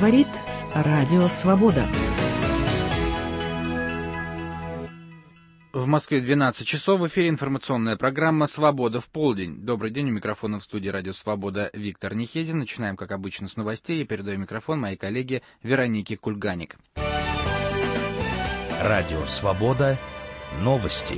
говорит Радио Свобода. В Москве 12 часов. В эфире информационная программа «Свобода в полдень». Добрый день. У микрофона в студии «Радио Свобода» Виктор Нехедин. Начинаем, как обычно, с новостей. Я передаю микрофон моей коллеге Веронике Кульганик. Радио Свобода. Новости.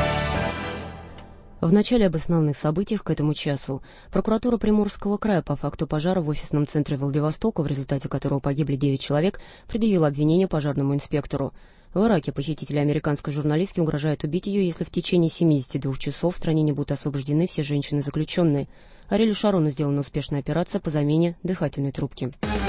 В начале об основных событиях к этому часу. Прокуратура Приморского края по факту пожара в офисном центре Владивостока, в результате которого погибли 9 человек, предъявила обвинение пожарному инспектору. В Ираке похитители американской журналистки угрожают убить ее, если в течение 72 часов в стране не будут освобождены все женщины-заключенные. Ариэлю Шарону сделана успешная операция по замене дыхательной трубки.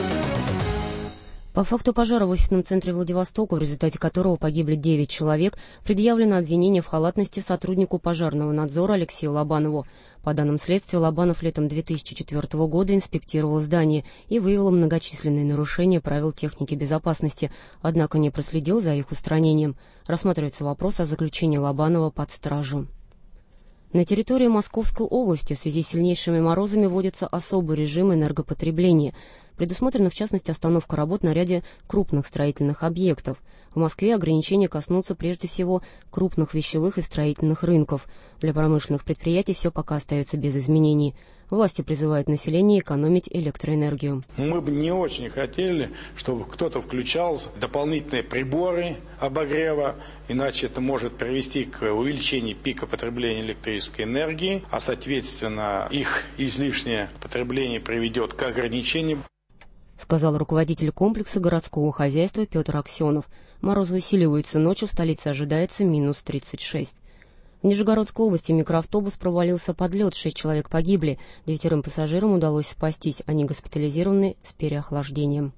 По факту пожара в офисном центре Владивостока, в результате которого погибли 9 человек, предъявлено обвинение в халатности сотруднику пожарного надзора Алексею Лобанову. По данным следствия, Лобанов летом 2004 года инспектировал здание и выявил многочисленные нарушения правил техники безопасности, однако не проследил за их устранением. Рассматривается вопрос о заключении Лобанова под стражу. На территории Московской области в связи с сильнейшими морозами вводится особый режим энергопотребления. Предусмотрена, в частности, остановка работ на ряде крупных строительных объектов. В Москве ограничения коснутся прежде всего крупных вещевых и строительных рынков. Для промышленных предприятий все пока остается без изменений. Власти призывают население экономить электроэнергию. Мы бы не очень хотели, чтобы кто-то включал дополнительные приборы обогрева, иначе это может привести к увеличению пика потребления электрической энергии, а соответственно их излишнее потребление приведет к ограничению. Сказал руководитель комплекса городского хозяйства Петр Аксенов. Морозы усиливаются, ночью в столице ожидается минус 36. В Нижегородской области микроавтобус провалился под лед, 6 человек погибли. 9 пассажирам удалось спастись, они госпитализированы с переохлаждением.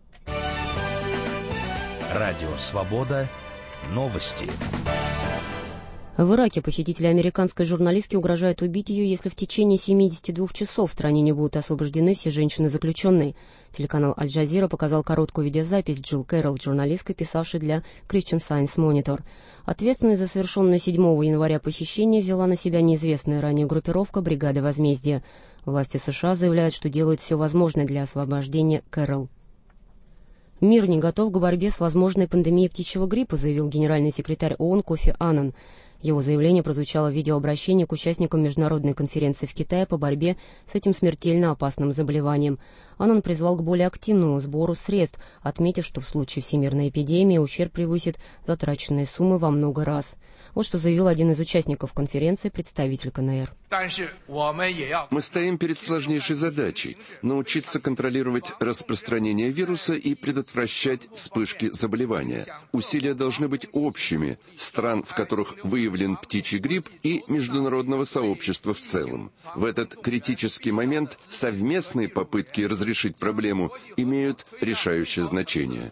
Радио Свобода. Новости. В Ираке похитители американской журналистки угрожают убить ее, если в течение 72 часов в стране не будут освобождены все женщины-заключенные. Телеканал Аль-Джазира показал короткую видеозапись Джилл Кэрролл, журналисткой, писавшей для Christian Science Monitor. Ответственность за совершенное 7 января похищение взяла на себя неизвестная ранее группировка «Бригады возмездия». Власти США заявляют, что делают все возможное для освобождения Кэрролл. Мир не готов к борьбе с возможной пандемией птичьего гриппа, заявил генеральный секретарь ООН Кофи Аннан. Его заявление прозвучало в видеообращении к участникам международной конференции в Китае по борьбе с этим смертельно опасным заболеванием. Аннан призвал к более активному сбору средств, отметив, что в случае всемирной эпидемии ущерб превысит затраченные суммы во много раз. Вот что заявил один из участников конференции, представитель КНР. Мы стоим перед сложнейшей задачей – научиться контролировать распространение вируса и предотвращать вспышки заболевания. Усилия должны быть общими стран, в которых выявлен птичий грипп, и международного сообщества в целом. В этот критический момент совместные попытки разрешить проблему имеют решающее значение.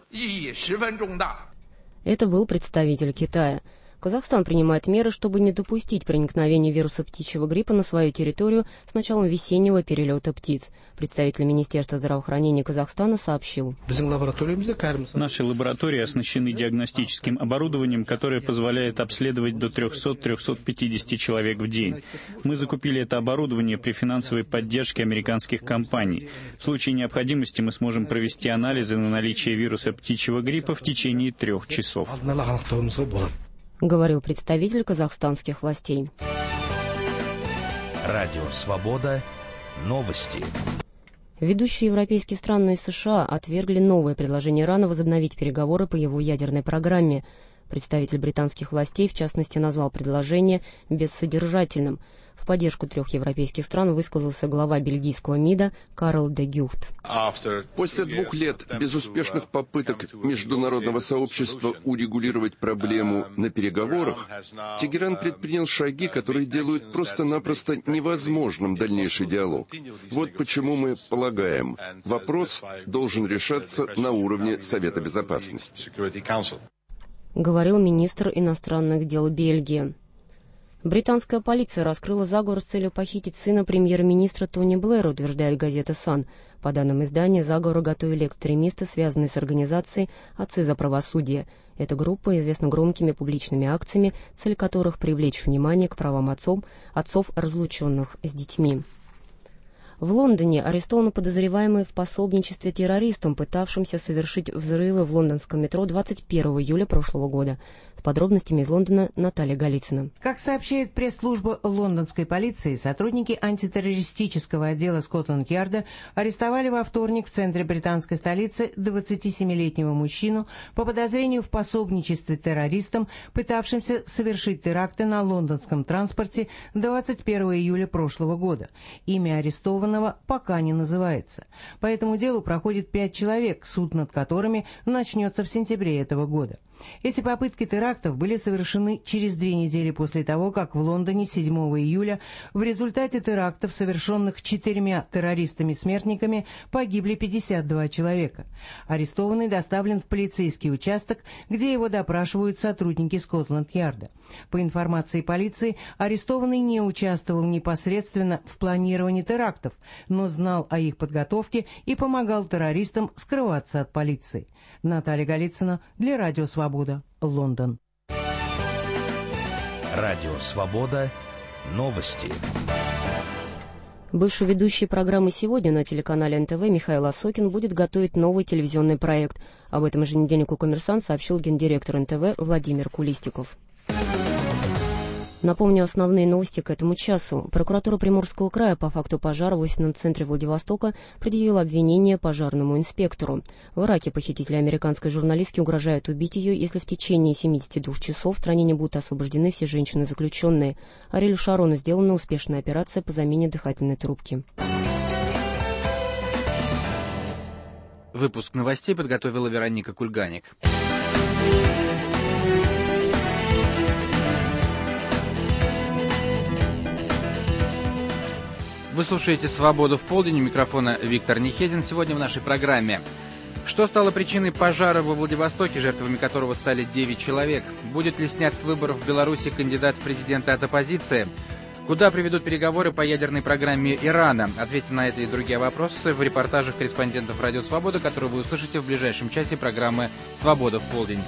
Это был представитель Китая. Казахстан принимает меры, чтобы не допустить проникновения вируса птичьего гриппа на свою территорию с началом весеннего перелета птиц. Представитель Министерства здравоохранения Казахстана сообщил. Наши лаборатории оснащены диагностическим оборудованием, которое позволяет обследовать до 300-350 человек в день. Мы закупили это оборудование при финансовой поддержке американских компаний. В случае необходимости мы сможем провести анализы на наличие вируса птичьего гриппа в течение 3 часов. Говорил представитель казахстанских властей. Радио Свобода. Новости. Ведущие европейские страны и США отвергли новое предложение Ирана возобновить переговоры по его ядерной программе. Представитель британских властей, в частности, назвал предложение бессодержательным. В поддержку 3 европейских стран высказался глава бельгийского МИДа Карл де Гюхт. После 2 лет безуспешных попыток международного сообщества урегулировать проблему на переговорах, Тегеран предпринял шаги, которые делают просто-напросто невозможным дальнейший диалог. Вот почему мы полагаем, вопрос должен решаться на уровне Совета Безопасности. Говорил министр иностранных дел Бельгии. Британская полиция раскрыла заговор с целью похитить сына премьер-министра Тони Блэра, утверждает газета «Сан». По данным издания, заговор готовили экстремисты, связанные с организацией «Отцы за правосудие». Эта группа известна громкими публичными акциями, цель которых привлечь внимание к правам отцов, разлученных с детьми. В Лондоне арестован подозреваемый в пособничестве террористам, пытавшимся совершить взрывы в лондонском метро 21 июля прошлого года. С подробностями из Лондона Наталья Голицына. Как сообщает пресс-служба лондонской полиции, сотрудники антитеррористического отдела Скотланд-Ярда арестовали во вторник в центре британской столицы 27-летнего мужчину по подозрению в пособничестве террористам, пытавшимся совершить теракты на лондонском транспорте 21 июля прошлого года. Имя арестованного пока не называется. По этому делу проходит 5 человек, суд над которыми начнется в сентябре этого года. Эти попытки терактов были совершены через 2 недели после того, как в Лондоне 7 июля в результате терактов, совершенных 4 террористами-смертниками, погибли 52 человека. Арестованный доставлен в полицейский участок, где его допрашивают сотрудники Скотланд-Ярда. По информации полиции, арестованный не участвовал непосредственно в планировании терактов, но знал о их подготовке и помогал террористам скрываться от полиции. Наталья Голицына для Радио Свобода, Лондон. Радио Свобода. Новости. Бывший ведущий программы «Сегодня» на телеканале НТВ Михаил Осокин будет готовить новый телевизионный проект. Об этом еженедельнику «Коммерсант» сообщил гендиректор НТВ Владимир Кулистиков. Напомню основные новости к этому часу. Прокуратура Приморского края по факту пожара в офисном центре Владивостока предъявила обвинение пожарному инспектору. В Ираке похитители американской журналистки угрожают убить ее, если в течение 72 часов в стране не будут освобождены все женщины-заключенные. Ариэлю Шарону сделана успешная операция по замене дыхательной трубки. Выпуск новостей подготовила Вероника Кульганик. Вы слушаете «Свободу в полдень», у микрофона Виктор Нехедин. Сегодня в нашей программе. Что стало причиной пожара во Владивостоке, жертвами которого стали 9 человек? Будет ли снят с выборов в Беларуси кандидат в президенты от оппозиции? Куда приведут переговоры по ядерной программе Ирана? Ответьте на эти и другие вопросы в репортажах корреспондентов «Радио Свобода», которые вы услышите в ближайшем часе программы «Свобода в полдень».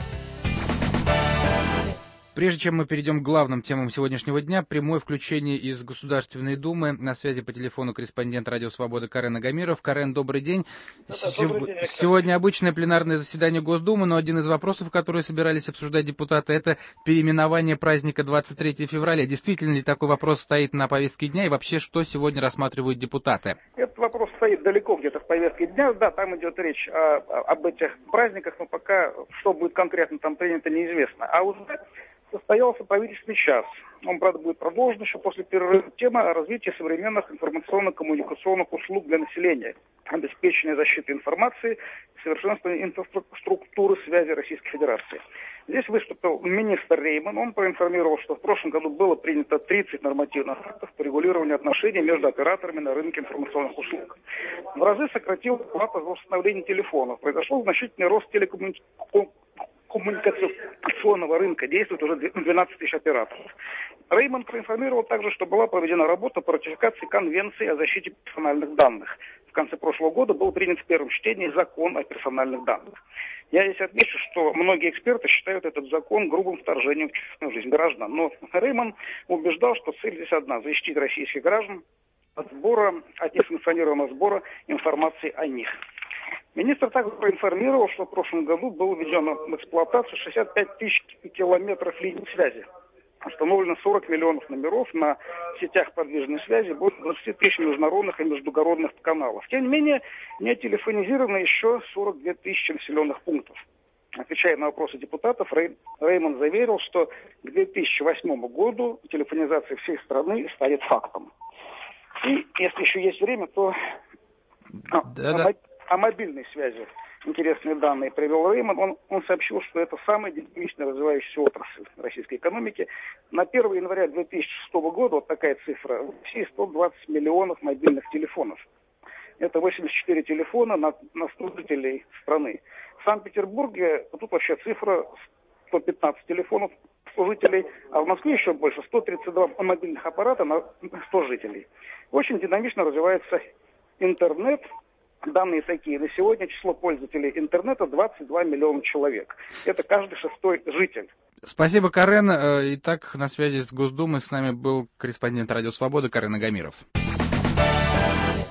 Прежде чем мы перейдем к главным темам сегодняшнего дня, прямое включение из Государственной Думы. На связи по телефону корреспондент «Радио Свобода» Карен Агамиров. Карен, добрый день. Добрый день. Сегодня обычное пленарное заседание Госдумы, но один из вопросов, которые собирались обсуждать депутаты, это переименование праздника 23 февраля. Действительно ли такой вопрос стоит на повестке дня и вообще, что сегодня рассматривают депутаты? Этот вопрос стоит далеко где-то в повестке дня. Да, там идет речь об этих праздниках, но пока что будет конкретно там принято, неизвестно. А уже состоялся правительственный час. Он, правда, будет продолжен еще после перерыва. Тема развития современных информационно-коммуникационных услуг для населения, обеспечения защиты информации, совершенствования инфраструктуры связи Российской Федерации. Здесь выступил министр Рейман. Он проинформировал, что в прошлом году было принято 30 нормативных актов по регулированию отношений между операторами на рынке информационных услуг. В разы сократилась плата за установление телефонов. Произошел значительный рост коммуникационного рынка, действует уже 12 тысяч операторов. Рейман проинформировал также, что была проведена работа по ратификации Конвенции о защите персональных данных. В конце прошлого года был принят в первом чтении закон о персональных данных. Я здесь отмечу, что многие эксперты считают этот закон грубым вторжением в частную жизнь граждан. Но Рейман убеждал, что цель здесь одна – защитить российских граждан от несанкционированного сбора информации о них. Министр также проинформировал, что в прошлом году было введено в эксплуатацию 65 тысяч километров линий связи. Установлено 40 миллионов номеров на сетях подвижной связи, более 20 тысяч международных и междугородных каналов. Тем не менее, не телефонизировано еще 42 тысячи населенных пунктов. Отвечая на вопросы депутатов, Рейман заверил, что к 2008 году телефонизация всей страны станет фактом. И, если еще есть время, то о мобильной связи интересные данные привел Рейман. Он сообщил, что это самая динамично развивающаяся отрасль российской экономики. На 1 января 2006 года, вот такая цифра, в России 120 миллионов мобильных телефонов. Это 84 телефона на 100 жителей страны. В Санкт-Петербурге тут вообще цифра 115 телефонов 100 жителей, а в Москве еще больше, 132 мобильных аппарата на 100 жителей. Очень динамично развивается интернет. Данные такие. На сегодня число пользователей интернета 22 миллиона человек. Это каждый 6-й житель. Спасибо, Карен. Итак, на связи с Госдумой с нами был корреспондент «Радио Свобода» Карен Агамиров.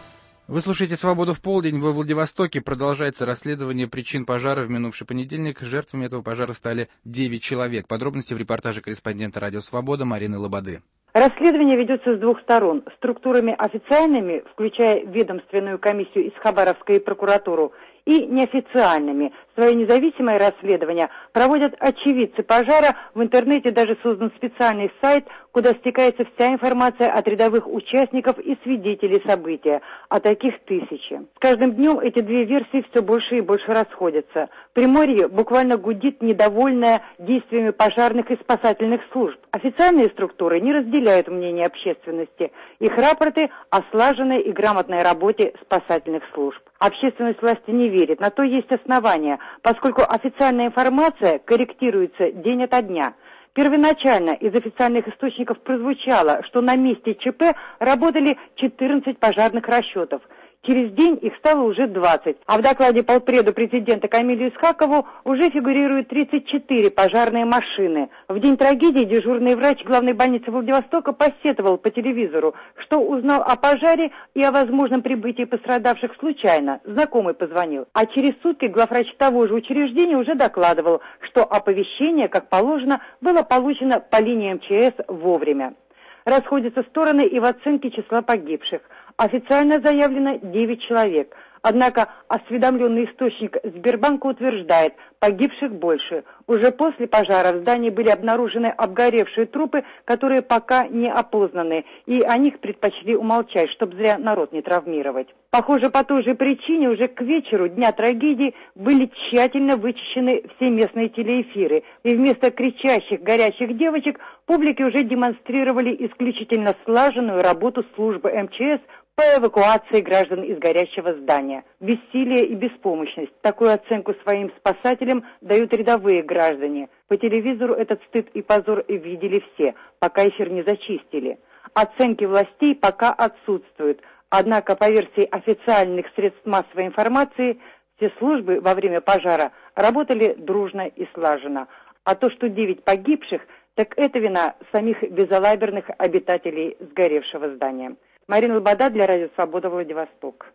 Вы слушаете «Свободу в полдень». Во Владивостоке продолжается расследование причин пожара в минувший понедельник. Жертвами этого пожара стали 9 человек. Подробности в репортаже корреспондента «Радио Свобода» Марины Лободы. Расследование ведется с двух сторон. Структурами официальными, включая ведомственную комиссию из Хабаровска и прокуратуру, и неофициальными. Свое независимое расследование проводят очевидцы пожара. В интернете даже создан специальный сайт, куда стекается вся информация от рядовых участников и свидетелей события. А таких тысячи. С каждым днем эти две версии все больше и больше расходятся. Приморье буквально гудит, недовольное действиями пожарных и спасательных служб. Официальные структуры не разделяют мнение общественности. Их рапорты о слаженной и грамотной работе спасательных служб. Общественность власти не верит. На то есть основания, поскольку официальная информация корректируется день ото дня. Первоначально из официальных источников прозвучало, что на месте ЧП работали 14 пожарных расчетов. Через день их стало уже 20. А в докладе полпреду президента Камилю Исхакову уже фигурирует 34 пожарные машины. В день трагедии дежурный врач главной больницы Владивостока посетовал по телевизору, что узнал о пожаре и о возможном прибытии пострадавших случайно. Знакомый позвонил. А через сутки главврач того же учреждения уже докладывал, что оповещение, как положено, было получено по линии МЧС вовремя. Расходятся стороны и в оценке числа погибших. Официально заявлено 9 человек. Однако осведомленный источник Сбербанка утверждает, погибших больше. Уже после пожара в здании были обнаружены обгоревшие трупы, которые пока не опознаны, и о них предпочли умолчать, чтобы зря народ не травмировать. Похоже, по той же причине уже к вечеру дня трагедии были тщательно вычищены все местные телеэфиры, и вместо кричащих, горящих девочек публике уже демонстрировали исключительно слаженную работу службы МЧС по эвакуации граждан из горящего здания. Бессилие и беспомощность. Такую оценку своим спасателям дают рядовые граждане. По телевизору этот стыд и позор видели все, пока эфир не зачистили. Оценки властей пока отсутствуют. Однако, по версии официальных средств массовой информации, все службы во время пожара работали дружно и слаженно. А то, что 9 погибших, так это вина самих безалаберных обитателей сгоревшего здания. Марина Лобода для Радио Свобода, Владивосток.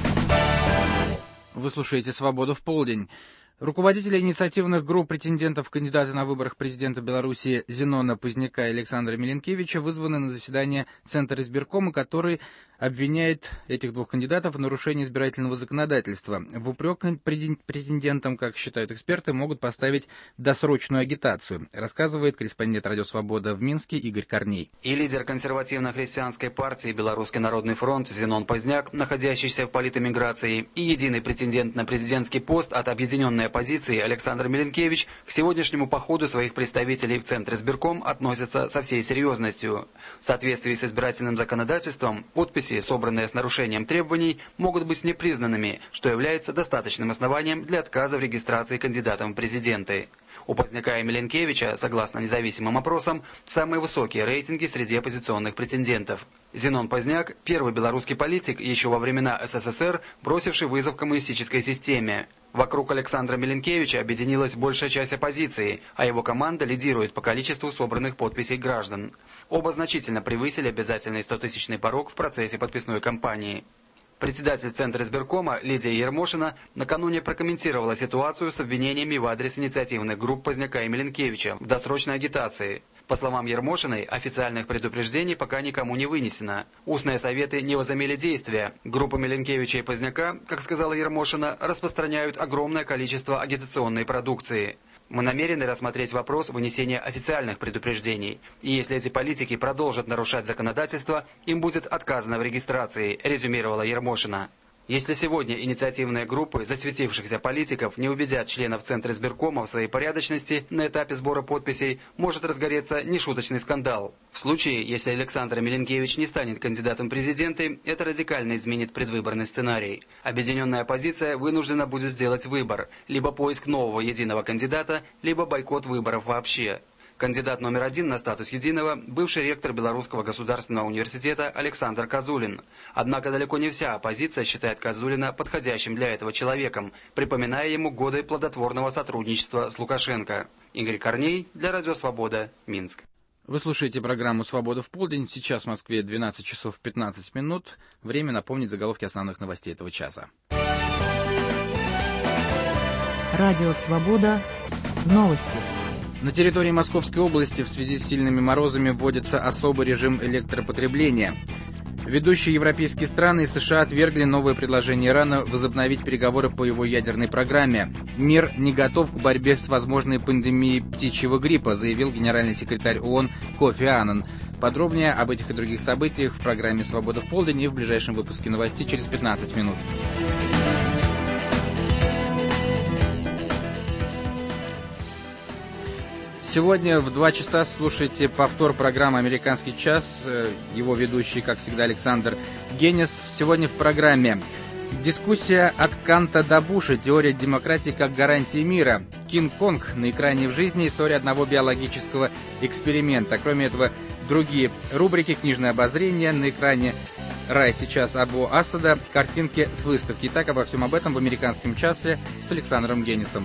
Вы слушаете «Свободу в полдень». Руководители инициативных групп претендентов в кандидаты на выборах президента Беларуси Зенона Позняка и Александра Миленкевича вызваны на заседание Центра избиркома, который обвиняет этих двух кандидатов в нарушении избирательного законодательства. В упрек претендентам, как считают эксперты, могут поставить досрочную агитацию, рассказывает корреспондент Радио Свобода в Минске Игорь Корней. И лидер консервативно-христианской партии «Белорусский народный фронт» Зенон Позняк, находящийся в политэмиграции, и единый претендент на президентский пост от объединенной оппозиции Александр Миленкевич к сегодняшнему походу своих представителей в Центр избирком относятся со всей серьезностью. В соответствии с избирательным законодательством, подписи, собранные с нарушением требований, могут быть непризнанными, что является достаточным основанием для отказа в регистрации кандидатом в президенты. У Позняка и Миленкевича, согласно независимым опросам, самые высокие рейтинги среди оппозиционных претендентов. Зенон Позняк – первый белорусский политик еще во времена СССР, бросивший вызов коммунистической системе. Вокруг Александра Миленкевича объединилась большая часть оппозиции, а его команда лидирует по количеству собранных подписей граждан. Оба значительно превысили обязательный 100-тысячный порог в процессе подписной кампании. Председатель Центра избиркома Лидия Ермошина накануне прокомментировала ситуацию с обвинениями в адрес инициативных групп Позняка и Миленкевича в досрочной агитации. По словам Ермошиной, официальных предупреждений пока никому не вынесено. Устные советы не возымели действия. Группы Миленкевича и Позняка, как сказала Ермошина, распространяют огромное количество агитационной продукции. Мы намерены рассмотреть вопрос вынесения официальных предупреждений. И если эти политики продолжат нарушать законодательство, им будет отказано в регистрации, резюмировала Ермошина. Если сегодня инициативные группы засветившихся политиков не убедят членов Центра избиркома в своей порядочности на этапе сбора подписей, может разгореться нешуточный скандал. В случае, если Александр Миленкевич не станет кандидатом в президенты, это радикально изменит предвыборный сценарий. Объединенная оппозиция вынуждена будет сделать выбор – либо поиск нового единого кандидата, либо бойкот выборов вообще. Кандидат номер 1 на статус единого – бывший ректор Белорусского государственного университета Александр Козулин. Однако далеко не вся оппозиция считает Козулина подходящим для этого человеком, припоминая ему годы плодотворного сотрудничества с Лукашенко. Игорь Корней для Радио Свобода, Минск. Вы слушаете программу «Свобода в полдень». Сейчас в Москве 12 часов 15 минут. Время напомнить заголовки основных новостей этого часа. Радио «Свобода». Новости. На территории Московской области в связи с сильными морозами вводится особый режим электропотребления. Ведущие европейские страны и США отвергли новое предложение Ирана возобновить переговоры по его ядерной программе. Мир не готов к борьбе с возможной пандемией птичьего гриппа, заявил генеральный секретарь ООН Кофи Аннан. Подробнее об этих и других событиях в программе «Свобода в полдень» и в ближайшем выпуске новостей через 15 минут. Сегодня в 2 часа слушайте повтор программы «Американский час». Его ведущий, как всегда, Александр Генис. Сегодня в программе дискуссия от Канта до Буша. Теория демократии как гарантии мира. Кинг-Конг на экране в жизни. История одного биологического эксперимента. Кроме этого, другие рубрики, книжное обозрение. На экране «Рай сейчас» Абу Асада. Картинки с выставки. Итак, обо всем об этом в «Американском часе» с Александром Генисом.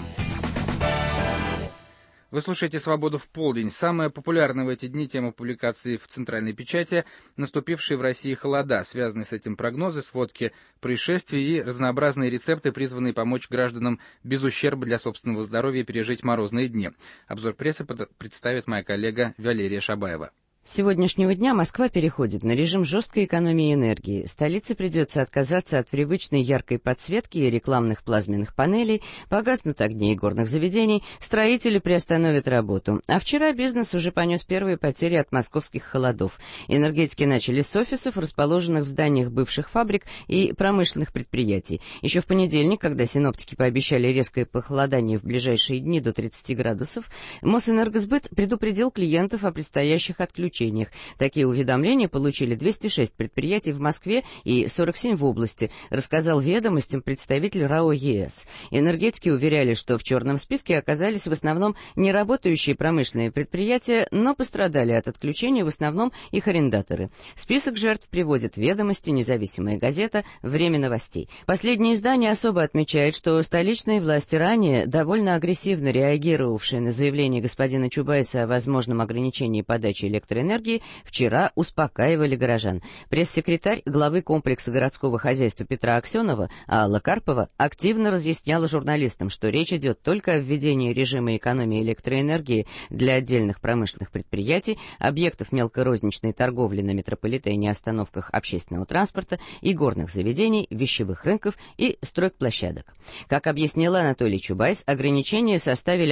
Вы слушаете «Свободу в полдень». Самая популярная в эти дни тема публикаций в центральной печати – наступившие в России холода, связанные с этим прогнозы, сводки происшествий и разнообразные рецепты, призванные помочь гражданам без ущерба для собственного здоровья пережить морозные дни. Обзор прессы представит моя коллега Валерия Шабаева. С сегодняшнего дня Москва переходит на режим жесткой экономии энергии. Столице придется отказаться от привычной яркой подсветки и рекламных плазменных панелей, погаснут огни игорных заведений, строители приостановят работу. А вчера бизнес уже понес первые потери от московских холодов. Энергетики начали с офисов, расположенных в зданиях бывших фабрик и промышленных предприятий. Еще в понедельник, когда синоптики пообещали резкое похолодание в ближайшие дни до 30 градусов, Мосэнергосбыт предупредил клиентов о предстоящих отключениях. Такие уведомления получили 206 предприятий в Москве и 47 в области, рассказал «Ведомостям» представитель РАО ЕС. Энергетики уверяли, что в черном списке оказались в основном неработающие промышленные предприятия, но пострадали от отключения в основном их арендаторы. Список жертв приводит «Ведомости», «Независимая газета», «Время новостей». Последнее издание особо отмечает, что столичные власти, ранее довольно агрессивно реагировавшие на заявление господина Чубайса о возможном ограничении подачи электроэнергии, вчера успокаивали горожан. Пресс-секретарь главы комплекса городского хозяйства Петра Аксенова Алла Карпова активно разъясняла журналистам, что речь идет только о введении режима экономии электроэнергии для отдельных промышленных предприятий, объектов мелкорозничной торговли на метрополитене, остановках общественного транспорта, игорных заведений, вещевых рынков и стройплощадок. Как объяснила Анатолий Чубайс, ограничения составили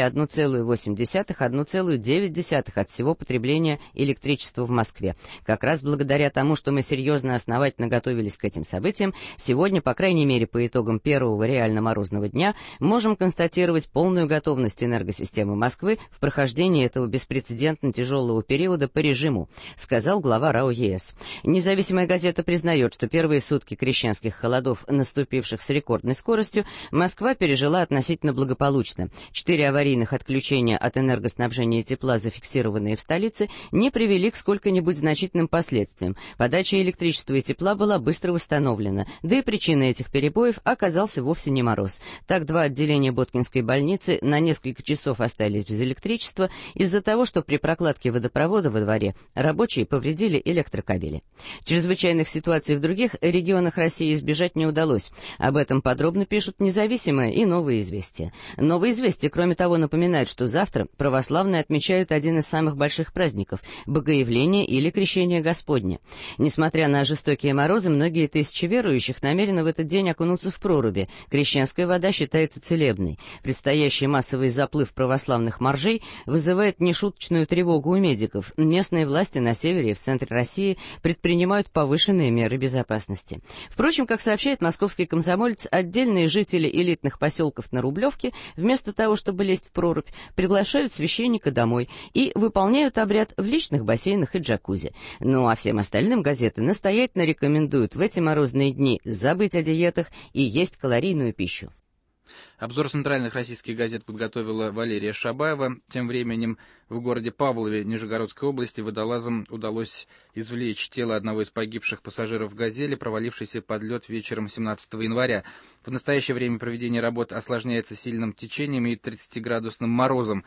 1,8–1,9 от всего потребления электричества в Москве. Как раз благодаря тому, что мы серьезно основательно готовились к этим событиям, сегодня, по крайней мере, по итогам первого реально морозного дня, можем констатировать полную готовность энергосистемы Москвы в прохождении этого беспрецедентно тяжелого периода по режиму, сказал глава РАО ЕС. Независимая газета признает, что первые сутки крещенских холодов, наступивших с рекордной скоростью, Москва пережила относительно благополучно. 4 аварийных отключения от энергоснабжения тепла, зафиксированные в столице, не привели к сколько-нибудь значительным последствиям. Подача электричества и тепла была быстро восстановлена, да и причиной этих перебоев оказался вовсе не мороз. Так, 2 отделения Боткинской больницы на несколько часов остались без электричества из-за того, что при прокладке водопровода во дворе рабочие повредили электрокабели. Чрезвычайных ситуаций в других регионах России избежать не удалось. Об этом подробно пишут «Независимое» и «Новые известия». «Новые известия», кроме того, напоминают, что завтра православные отмечают один из самых больших праздников – Богоявление или Крещение Господне. Несмотря на жестокие морозы, многие тысячи верующих намерены в этот день окунуться в проруби. Крещенская вода считается целебной. Предстоящий массовый заплыв православных моржей вызывает нешуточную тревогу у медиков. Местные власти на севере и в центре России предпринимают повышенные меры безопасности. Впрочем, как сообщает московский комсомолец, отдельные жители элитных поселков на Рублевке, вместо того, чтобы лезть в прорубь, приглашают священника домой и выполняют обряд в личных бассейнах и джакузи. Ну а всем остальным газеты настоятельно рекомендуют в эти морозные дни забыть о диетах и есть калорийную пищу. Обзор центральных российских газет подготовила Валерия Шабаева. Тем временем в городе Павлове Нижегородской области водолазам удалось извлечь тело одного из погибших пассажиров «Газели», провалившейся под лед вечером 17 января. В настоящее время проведение работ осложняется сильным течением и 30-градусным морозом.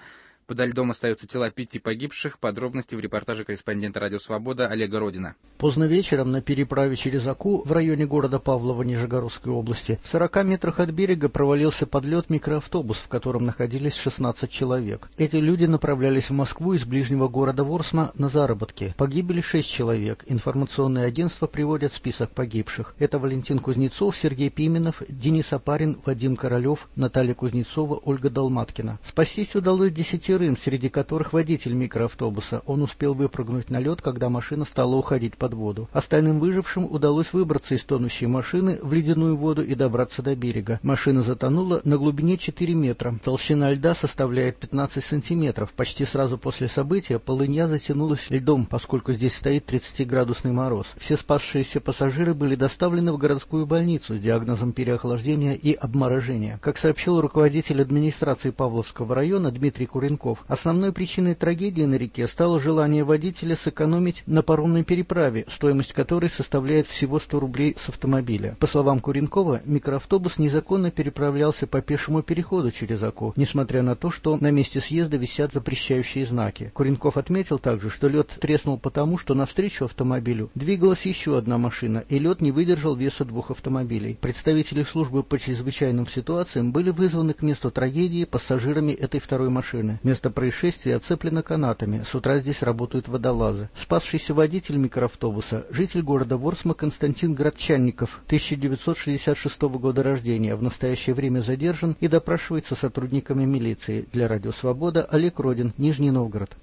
Подо льдом остаются тела 5 погибших. Подробности в репортаже корреспондента «Радио Свобода» Олега Родина. Поздно вечером на переправе через Оку в районе города Павлово Нижегородской области в 40 метрах от берега провалился под лед микроавтобус, в котором находились 16 человек. Эти люди направлялись в Москву из ближнего города Ворсма на заработки. Погибли 6 человек. Информационные агентства приводят список погибших. Это Валентин Кузнецов, Сергей Пименов, Денис Апарин, Вадим Королев, Наталья Кузнецова, Ольга Долматкина. Спастись удалось 10, среди которых водитель микроавтобуса. Он успел выпрыгнуть на лед, когда машина стала уходить под воду. Остальным выжившим удалось выбраться из тонущей машины в ледяную воду и добраться до берега. Машина затонула на глубине 4 метра. Толщина льда составляет 15 сантиметров. Почти сразу после события полынья затянулась льдом, поскольку здесь стоит 30-градусный мороз. Все спасшиеся пассажиры были доставлены в городскую больницу с диагнозом переохлаждения и обморожения. Как сообщил руководитель администрации Павловского района Дмитрий Куренков, основной причиной трагедии на реке стало желание водителя сэкономить на паромной переправе, стоимость которой составляет всего 100 рублей с автомобиля. По словам Куренкова, микроавтобус незаконно переправлялся по пешему переходу через Оку, несмотря на то, что на месте съезда висят запрещающие знаки. Куренков отметил также, что лед треснул потому, что навстречу автомобилю двигалась еще одна машина, и лед не выдержал веса 2 автомобилей. Представители службы по чрезвычайным ситуациям были вызваны к месту трагедии пассажирами этой второй машины. Место происшествия оцеплено канатами. С утра здесь работают водолазы. Спасшийся водитель микроавтобуса, житель города Ворсма Константин Градчанников, 1966 года рождения, в настоящее время задержан и допрашивается сотрудниками милиции. Для «Радио Свобода» Олег Родин, Нижний Новгород.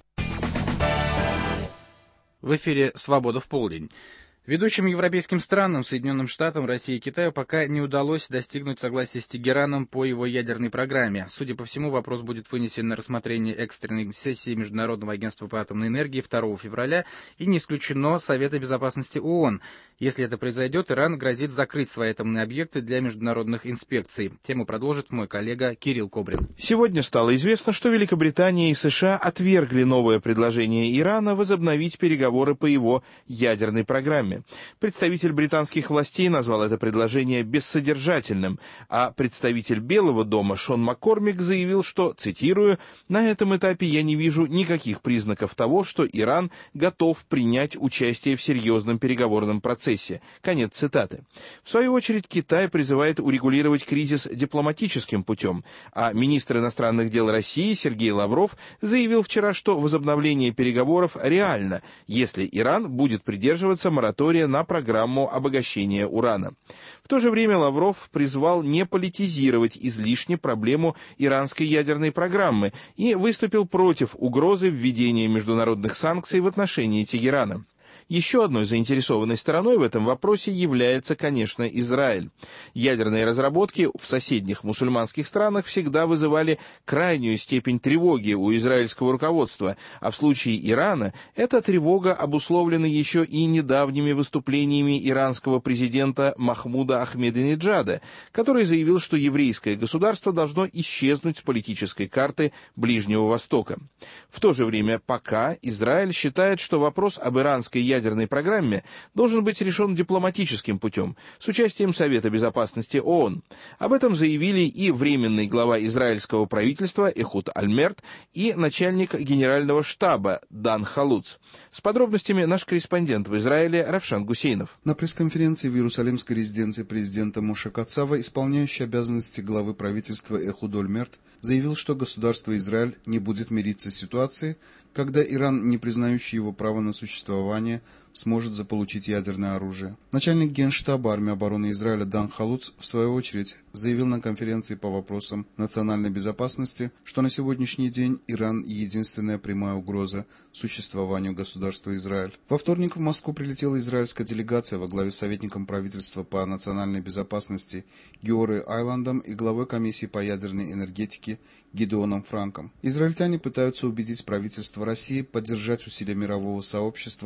В эфире «Свобода в полдень». Ведущим европейским странам, Соединенным Штатам, России и Китаю пока не удалось достигнуть согласия с Тегераном по его ядерной программе. Судя по всему, вопрос будет вынесен на рассмотрение экстренной сессии Международного агентства по атомной энергии 2 февраля и не исключено Совета безопасности ООН. Если это произойдет, Иран грозит закрыть свои атомные объекты для международных инспекций. Тему продолжит мой коллега Кирилл Кобрин. Сегодня стало известно, что Великобритания и США отвергли новое предложение Ирана возобновить переговоры по его ядерной программе. Представитель британских властей назвал это предложение бессодержательным, а представитель Белого дома Шон Маккормик заявил, что, цитирую, «На этом этапе я не вижу никаких признаков того, что Иран готов принять участие в серьезном переговорном процессе». Конец цитаты. В свою очередь, Китай призывает урегулировать кризис дипломатическим путем, а министр иностранных дел России Сергей Лавров заявил вчера, что возобновление переговоров реально, если Иран будет придерживаться моратория на программу обогащения урана. В то же время Лавров призвал не политизировать излишне проблему иранской ядерной программы и выступил против угрозы введения международных санкций в отношении Тегерана. Еще одной заинтересованной стороной в этом вопросе является, конечно, Израиль. Ядерные разработки в соседних мусульманских странах всегда вызывали крайнюю степень тревоги у израильского руководства, а в случае Ирана эта тревога обусловлена еще и недавними выступлениями иранского президента Махмуда Ахмединеджада, который заявил, что еврейское государство должно исчезнуть с политической карты Ближнего Востока. В то же время пока Израиль считает, что вопрос об иранской ядерной программе должен быть решен дипломатическим путем, с участием Совета безопасности ООН. Об этом заявили и временный глава израильского правительства Эхуд Ольмерт и начальник генерального штаба Дан Халуц. С подробностями наш корреспондент в Израиле Равшан Гусейнов. На пресс-конференции в Иерусалимской резиденции президента Моше Кацава исполняющий обязанности главы правительства Эхуд Ольмерт заявил, что государство Израиль не будет мириться с ситуацией, когда Иран, не признающий его право на существование, сможет заполучить ядерное оружие. Начальник Генштаба армии обороны Израиля Дан Халуц, в свою очередь, заявил на конференции по вопросам национальной безопасности, что на сегодняшний день Иран – единственная прямая угроза существованию государства Израиль. Во вторник в Москву прилетела израильская делегация во главе с советником правительства по национальной безопасности Георой Айландом и главой комиссии по ядерной энергетике Гидеоном Франком. Израильтяне пытаются убедить правительство России поддержать усилия мирового сообщества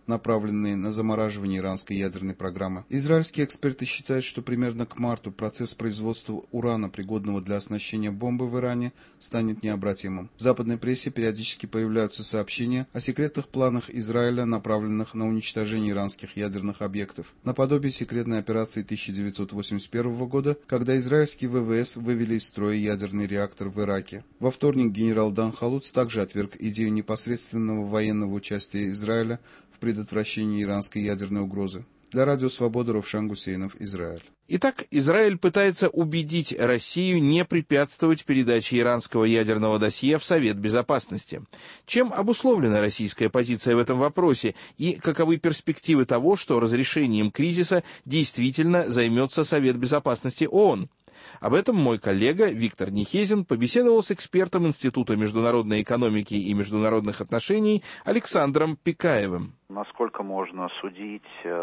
направленные на замораживание иранской ядерной программы. Израильские эксперты считают, что примерно к марту процесс производства урана, пригодного для оснащения бомбы в Иране, станет необратимым. В западной прессе периодически появляются сообщения о секретных планах Израиля, направленных на уничтожение иранских ядерных объектов, наподобие секретной операции 1981 года, когда израильские ВВС вывели из строя ядерный реактор в Ираке. Во вторник генерал Дан Халуц также отверг идею непосредственного военного участия Израиля в предотвращении иранской ядерной угрозы. Для Радио Свобода Ровшан Гусейнов, Израиль. Итак, Израиль пытается убедить Россию не препятствовать передаче иранского ядерного досье в Совет Безопасности. Чем обусловлена российская позиция в этом вопросе и каковы перспективы того, что разрешением кризиса действительно займется Совет Безопасности ООН? Об этом мой коллега Виктор Нехезин побеседовал с экспертом Института международной экономики и международных отношений Александром Пикаевым. Насколько можно судить,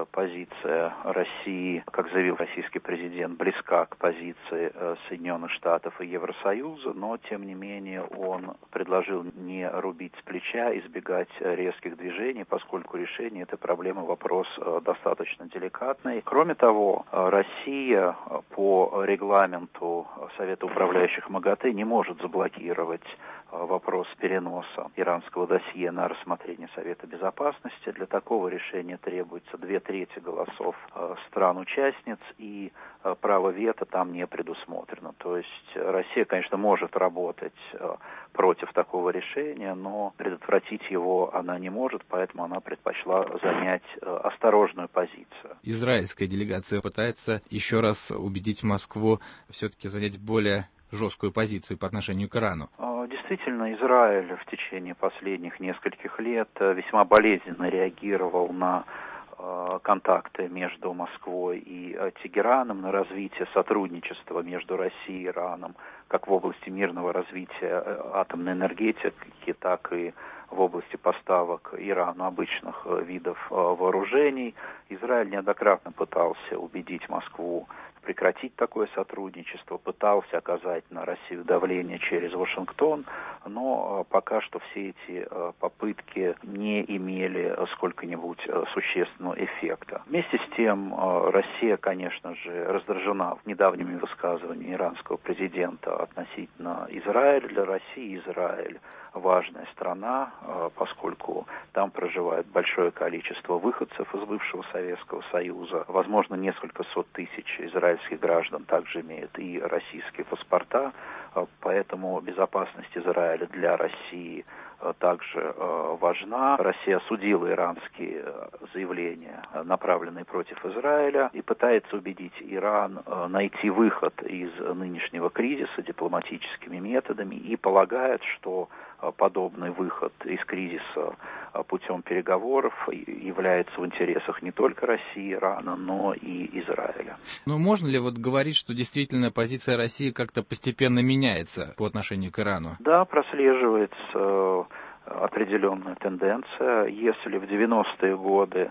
позиция России, как заявил российский президент, близка к позиции Соединенных Штатов и Евросоюза, но, тем не менее, он предложил не рубить с плеча, избегать резких движений, поскольку решение этой проблемы вопрос достаточно деликатный. Кроме того, Россия по регламенту Совета управляющих МАГАТЭ не может заблокировать вопрос переноса иранского досье на рассмотрение Совета Безопасности. Для такого решения требуется 2/3 голосов стран-участниц, и право вето там не предусмотрено. То есть Россия, конечно, может работать против такого решения, но предотвратить его она не может, поэтому она предпочла занять осторожную позицию. Израильская делегация пытается еще раз убедить Москву все-таки занять более жесткую позицию по отношению к Ирану. Действительно, Израиль в течение последних нескольких лет весьма болезненно реагировал на контакты между Москвой и Тегераном, на развитие сотрудничества между Россией и Ираном, как в области мирного развития атомной энергетики, так и в области поставок Ирану обычных видов вооружений. Израиль неоднократно пытался убедить Москву прекратить такое сотрудничество, пытался оказать на Россию давление через Вашингтон, но пока что все эти попытки не имели сколько-нибудь существенного эффекта. Вместе с тем, Россия, конечно же, раздражена недавними высказываниями иранского президента относительно Израиля. Для России Израиль важная страна, поскольку там проживает большое количество выходцев из бывшего Советского Союза. Возможно, несколько сот тысяч израильских граждан также имеют и российские паспорта, поэтому безопасность Израиля для России также важна. Россия осудила иранские заявления, направленные против Израиля, и пытается убедить Иран найти выход из нынешнего кризиса дипломатическими методами, и полагает, что подобный выход из кризиса путем переговоров является в интересах не только России, Ирана, но и Израиля. Но можно ли говорить, что действительно позиция России как-то постепенно меняется по отношению к Ирану? Да, прослеживается определенная тенденция. Если в 90-е годы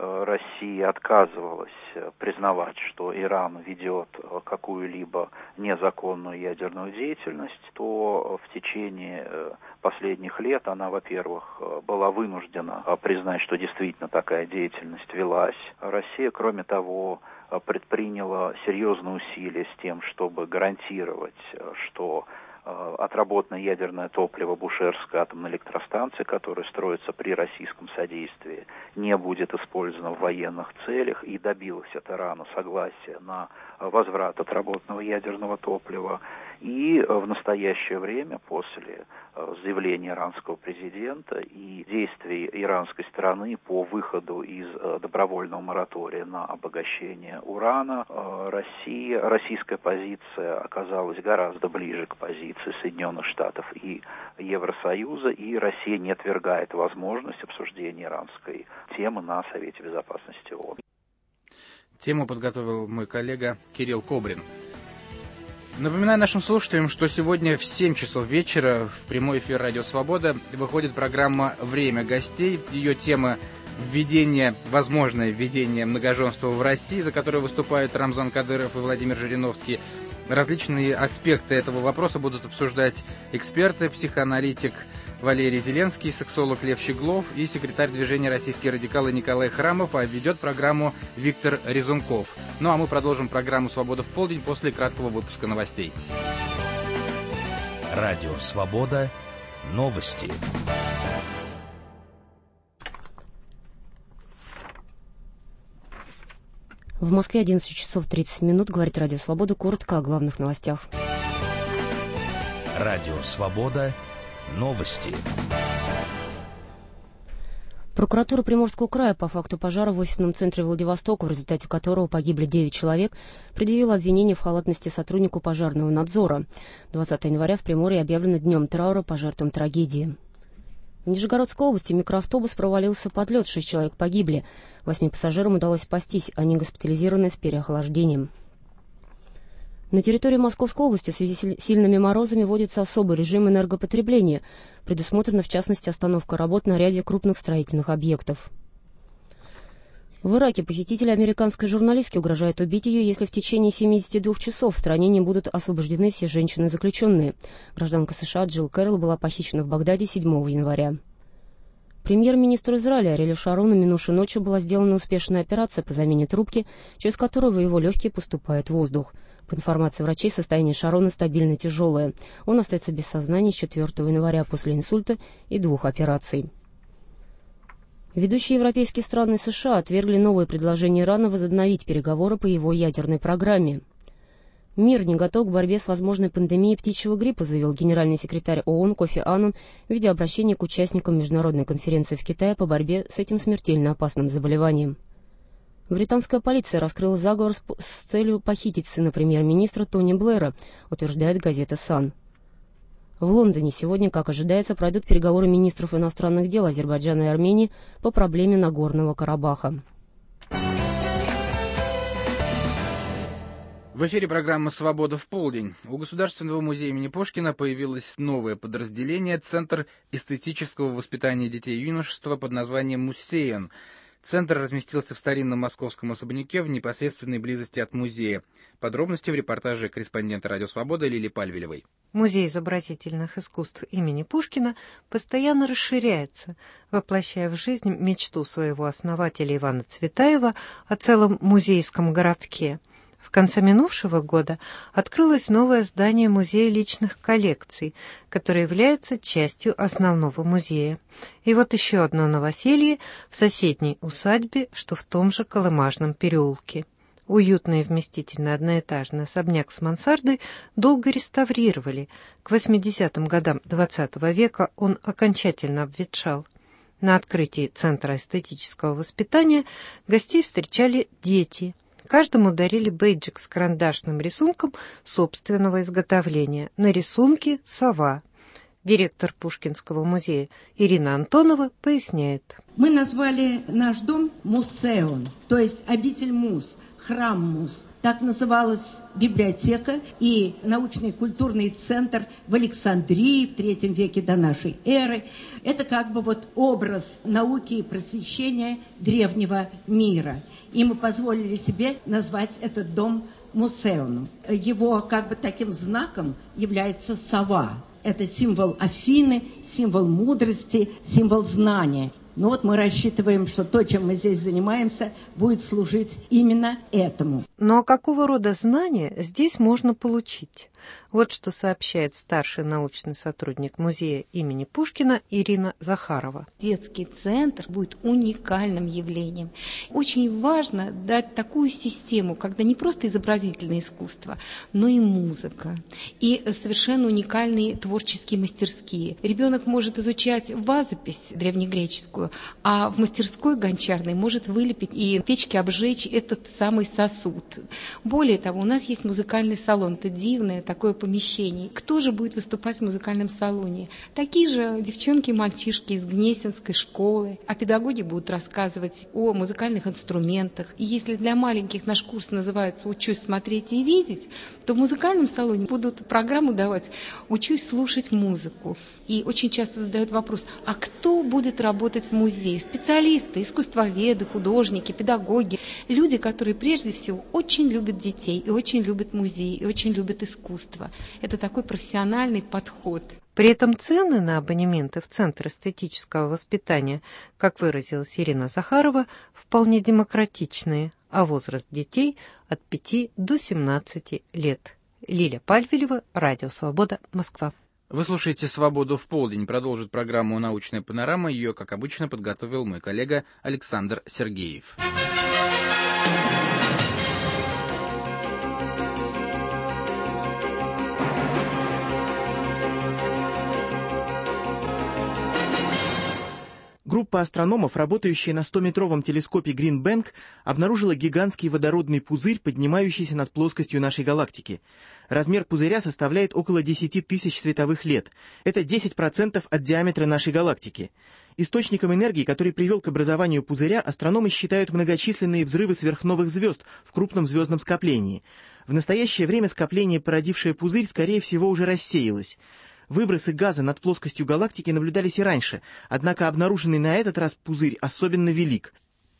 Россия отказывалась признавать, что Иран ведет какую-либо незаконную ядерную деятельность, то в течение последних лет она, во-первых, была вынуждена признать, что действительно такая деятельность велась. Россия, кроме того, предприняла серьезные усилия с тем, чтобы гарантировать, что отработанное ядерное топливо Бушерской атомной электростанции, которая строится при российском содействии, не будет использовано в военных целях, и добилась от Ирана согласия на возврат отработанного ядерного топлива. И в настоящее время, после заявления иранского президента и действий иранской стороны по выходу из добровольного моратория на обогащение урана, российская позиция оказалась гораздо ближе к позиции Соединенных Штатов и Евросоюза, и Россия не отвергает возможность обсуждения иранской темы на Совете Безопасности ООН. Тему подготовил мой коллега Кирилл Кобрин. Напоминаю нашим слушателям, что сегодня в 7 часов вечера в прямой эфир «Радио Свобода» выходит программа «Время гостей». Ее тема возможное введение многоженства в России, за которое выступают Рамзан Кадыров и Владимир Жириновский. Различные аспекты этого вопроса будут обсуждать эксперты, психоаналитик Валерий Зеленский, сексолог Лев Щеглов и секретарь движения «Российские радикалы» Николай Храмов, а ведет программу Виктор Резунков. Ну а мы продолжим программу «Свобода в полдень» после краткого выпуска новостей. Радио «Свобода». Новости. В Москве 11 часов 30 минут, говорит Радио Свобода. Коротко о главных новостях. Радио «Свобода». Новости. Прокуратура Приморского края по факту пожара в офисном центре Владивостока, в результате которого погибли 9 человек, предъявила обвинение в халатности сотруднику пожарного надзора. 20 января в Приморье объявлено днем траура по жертвам трагедии. В Нижегородской области микроавтобус провалился под лед, 6 человек погибли. 8 пассажирам удалось спастись, они госпитализированы с переохлаждением. На территории Московской области в связи с сильными морозами вводится особый режим энергопотребления. Предусмотрена, в частности, остановка работ на ряде крупных строительных объектов. В Ираке похитители американской журналистки угрожают убить ее, если в течение 72 часов в стране не будут освобождены все женщины-заключенные. Гражданка США Джилл Кэрролл была похищена в Багдаде 7 января. Премьер-министру Израиля Ариэлю Шарону минувшей ночью была сделана успешная операция по замене трубки, через которую в его легкие поступает воздух. По информации врачей, состояние Шарона стабильно тяжелое. Он остается без сознания с 4 января после инсульта и 2 операций. Ведущие европейские страны США отвергли новое предложение Ирана возобновить переговоры по его ядерной программе. Мир не готов к борьбе с возможной пандемией птичьего гриппа, заявил генеральный секретарь ООН Кофи Аннан в виде обращения к участникам международной конференции в Китае по борьбе с этим смертельно опасным заболеванием. Британская полиция раскрыла заговор с целью похитить сына премьер-министра Тони Блэра, утверждает газета «Сан». В Лондоне сегодня, как ожидается, пройдут переговоры министров иностранных дел Азербайджана и Армении по проблеме Нагорного Карабаха. В эфире программа «Свобода в полдень». У Государственного музея имени Пушкина появилось новое подразделение — Центр эстетического воспитания детей и юношества под названием «Муссеен». Центр разместился в старинном московском особняке в непосредственной близости от музея. Подробности в репортаже корреспондента «Радио Свобода» Лили Пальвелевой. Музей изобразительных искусств имени Пушкина постоянно расширяется, воплощая в жизнь мечту своего основателя Ивана Цветаева о целом музейском городке. В конце минувшего года открылось новое здание Музея личных коллекций, которое является частью основного музея. И вот еще одно новоселье в соседней усадьбе, что в том же Колымажном переулке. Уютный и вместительный одноэтажный особняк с мансардой долго реставрировали. К 80-м годам XX века он окончательно обветшал. На открытии Центра эстетического воспитания гостей встречали дети. Каждому дарили бейджик с карандашным рисунком собственного изготовления. На рисунке сова. Директор Пушкинского музея Ирина Антонова поясняет. Мы назвали наш дом «Муссеон», то есть обитель мус, храм мус. Так называлась библиотека и научный культурный центр в Александрии в III веке до нашей эры. Это как бы вот образ науки и просвещения древнего мира. И мы позволили себе назвать этот дом Муссеоном. Его как бы таким знаком является сова. Это символ Афины, символ мудрости, символ знания. Но вот мы рассчитываем, что то, чем мы здесь занимаемся, будет служить именно этому. Но какого рода знания здесь можно получить? Вот что сообщает старший научный сотрудник музея имени Пушкина Ирина Захарова. Детский центр будет уникальным явлением. Очень важно дать такую систему, когда не просто изобразительное искусство, но и музыка, и совершенно уникальные творческие мастерские. Ребенок может изучать вазопись древнегреческую, а в мастерской гончарной может вылепить и в печке обжечь этот самый сосуд. Более того, у нас есть музыкальный салон. Это дивное такое помещение. Кто же будет выступать в музыкальном салоне? Такие же девчонки и мальчишки из Гнесинской школы. А педагоги будут рассказывать о музыкальных инструментах. И если для маленьких наш курс называется «Учусь смотреть и видеть», то в музыкальном салоне будут программу давать «Учусь слушать музыку». И очень часто задают вопрос, а кто будет работать в музее? Специалисты, искусствоведы, художники, педагоги. Люди, которые прежде всего очень любят детей, и очень любят музей, и очень любят искусство. Это такой профессиональный подход. При этом цены на абонементы в Центр эстетического воспитания, как выразилась Ирина Захарова, вполне демократичные, а возраст детей от 5 до 17 лет. Лиля Пальвелева, Радио Свобода, Москва. Вы слушаете «Свободу в полдень». Продолжит программу «Научная панорама». Ее, как обычно, подготовил мой коллега Александр Сергеев. Группа астрономов, работающая на 100-метровом телескопе Green Bank, обнаружила гигантский водородный пузырь, поднимающийся над плоскостью нашей галактики. Размер пузыря составляет около 10 тысяч световых лет. Это 10% от диаметра нашей галактики. Источником энергии, который привел к образованию пузыря, астрономы считают многочисленные взрывы сверхновых звезд в крупном звездном скоплении. В настоящее время скопление, породившее пузырь, скорее всего, уже рассеялось. Выбросы газа над плоскостью галактики наблюдались и раньше, однако обнаруженный на этот раз пузырь особенно велик.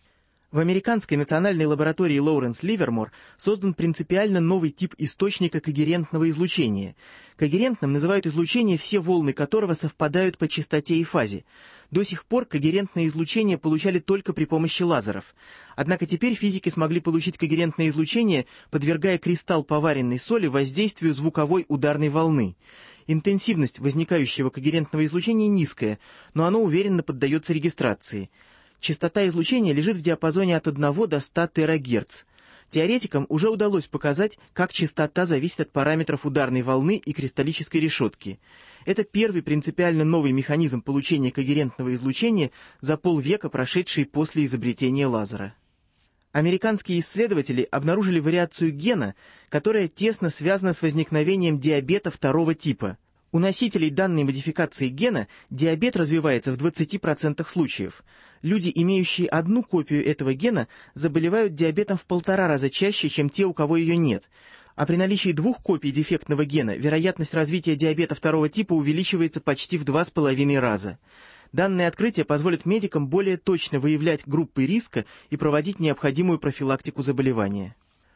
В американской национальной лаборатории Лоуренс Ливермор создан принципиально новый тип источника когерентного излучения. Когерентным называют излучение, все волны которого совпадают по частоте и фазе. До сих пор когерентное излучение получали только при помощи лазеров. Однако теперь физики смогли получить когерентное излучение, подвергая кристалл поваренной соли воздействию звуковой ударной волны. Интенсивность возникающего когерентного излучения низкая, но оно уверенно поддается регистрации. Частота излучения лежит в диапазоне от 1 до 100 терагерц. Теоретикам уже удалось показать, как частота зависит от параметров ударной волны и кристаллической решетки. Это первый принципиально новый механизм получения когерентного излучения за полвека, прошедший после изобретения лазера. Американские исследователи обнаружили вариацию гена, которая тесно связана с возникновением диабета второго типа. У носителей данной модификации гена диабет развивается в 20% случаев. Люди, имеющие одну копию этого гена, заболевают диабетом в 1,5 раза чаще, чем те, у кого ее нет. А при наличии 2 копий дефектного гена вероятность развития диабета второго типа увеличивается почти в 2,5 раза. Данное открытие позволит медикам более точно выявлять группы риска и проводить необходимую профилактику заболевания.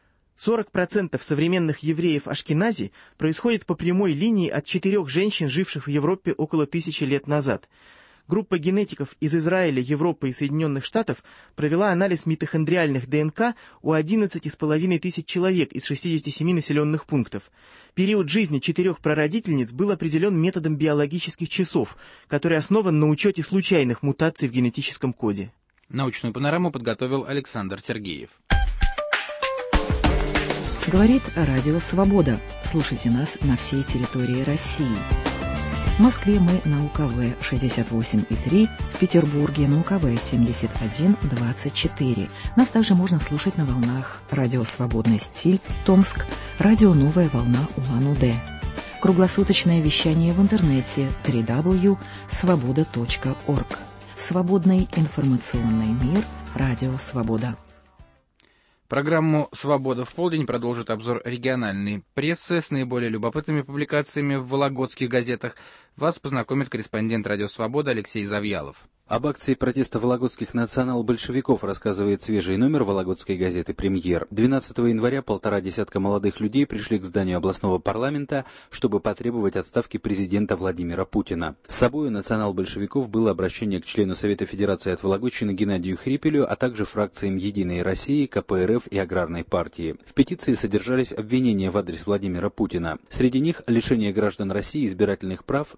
40% современных евреев Ашкенази происходит по прямой линии от 4 женщин, живших в Европе около 1000 лет назад. Группа генетиков из Израиля, Европы и Соединенных Штатов провела анализ митохондриальных ДНК у 11,5 тысяч человек из 67 населенных пунктов. Период жизни 4 прародительниц был определен методом биологических часов, который основан на учете случайных мутаций в генетическом коде. Научную панораму подготовил Александр Сергеев. Говорит Радио Свобода. Слушайте нас на всей территории России. В Москве мы на УКВ 68,3, в Петербурге на УКВ 71,24. Нас также можно слушать на волнах Радио Свободный стиль, Томск, Радио Новая волна Улан-Удэ. Круглосуточное вещание в интернете www.svoboda.org. Свободный информационный мир. Радио Свобода. Программу «Свобода в полдень» продолжит обзор региональной прессы с наиболее любопытными публикациями в вологодских газетах. Вас познакомит корреспондент «Радио Свобода» Алексей Завьялов. Об акции протеста вологодских национал-большевиков рассказывает свежий номер вологодской газеты «Премьер». 12 января 1,5 десятка молодых людей пришли к зданию областного парламента, чтобы потребовать отставки президента Владимира Путина. С собой у национал-большевиков было обращение к члену Совета Федерации от Вологодчины Геннадию Хрипелю, а также фракциям «Единой России», КПРФ и Аграрной партии. В петиции содержались обвинения в адрес Владимира Путина. Среди них лишение граждан России избирательных прав,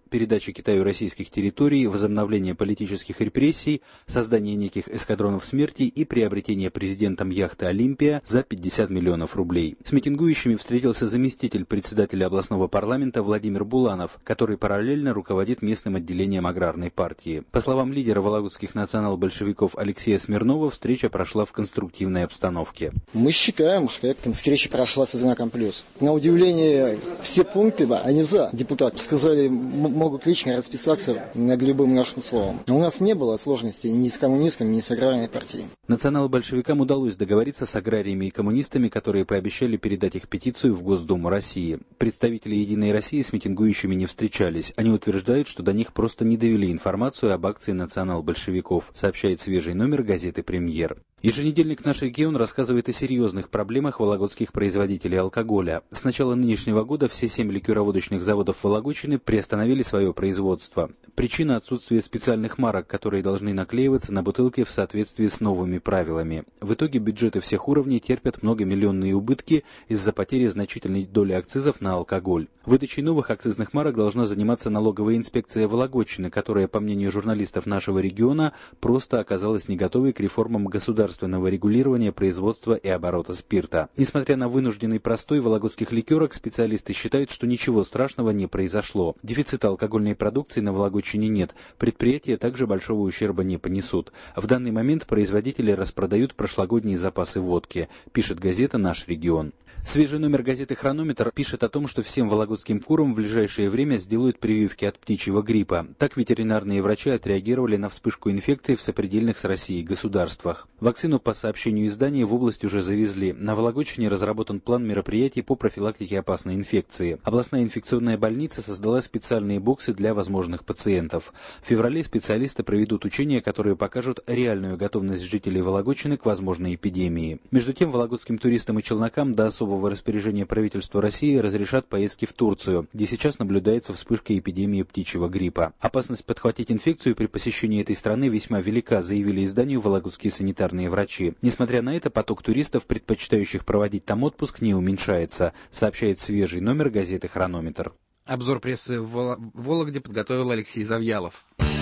передача Китаю российских территорий, возобновление политических репрессий, создание неких эскадронов смерти и приобретение президентом яхты «Олимпия» за 50 миллионов рублей. С митингующими встретился заместитель председателя областного парламента Владимир Буланов, который параллельно руководит местным отделением аграрной партии. По словам лидера вологодских национал-большевиков Алексея Смирнова, встреча прошла в конструктивной обстановке. Мы считаем, что эта встреча прошла со знаком плюс. На удивление, все пункты, они за. Депутаты сказали, могут лично расписаться над любым нашим словом. Но у нас не было сложностей ни с коммунистами, ни с аграрной партией. Национал-большевикам удалось договориться с аграриями и коммунистами, которые пообещали передать их петицию в Госдуму России. Представители «Единой России» с митингующими не встречались. Они утверждают, что до них просто не довели информацию об акции национал-большевиков, сообщает свежий номер газеты «Премьер». Еженедельник «Наш регион» рассказывает о серьезных проблемах вологодских производителей алкоголя. С начала нынешнего года все 7 ликероводочных заводов Вологодчины приостановили свое производство. Причина – отсутствие специальных марок, которые должны наклеиваться на бутылки в соответствии с новыми правилами. В итоге бюджеты всех уровней терпят многомиллионные убытки из-за потери значительной доли акцизов на алкоголь. Выдачей новых акцизных марок должна заниматься налоговая инспекция Вологодчины, которая, по мнению журналистов нашего региона, просто оказалась не готовой к реформам государственного регулирования производства и оборота спирта. Несмотря на вынужденный простой вологодских ликерок, специалисты считают, что ничего страшного не произошло. Дефицита алкогольной продукции на Вологодчине нет. Предприятия также большого ущерба не понесут. В данный момент производители распродают прошлогодние запасы водки, пишет газета «Наш регион». Свежий номер газеты «Хронометр» пишет о том, что всем вологодским курам в ближайшее время сделают прививки от птичьего гриппа. Так ветеринарные врачи отреагировали на вспышку инфекции в сопредельных с Россией государствах. Вакцину, по сообщению издания, в область уже завезли. На Вологодчине разработан план мероприятий по профилактике опасной инфекции. Областная инфекционная больница создала специальные боксы для возможных пациентов. В феврале специалисты проведут учения, которые покажут реальную готовность жителей Вологодчины к возможной эпидемии. Между тем, вологодским туристам и челнокам до особого распоряжения правительства России разрешат поездки в Турцию, где сейчас наблюдается вспышка эпидемии птичьего гриппа. Опасность подхватить инфекцию при посещении этой страны весьма велика, заявили изданию вологодские санитарные врачи. Несмотря на это, поток туристов, предпочитающих проводить там отпуск, не уменьшается, сообщает свежий номер газеты «Хронометр». Обзор прессы в Вологде подготовил Алексей Завьялов.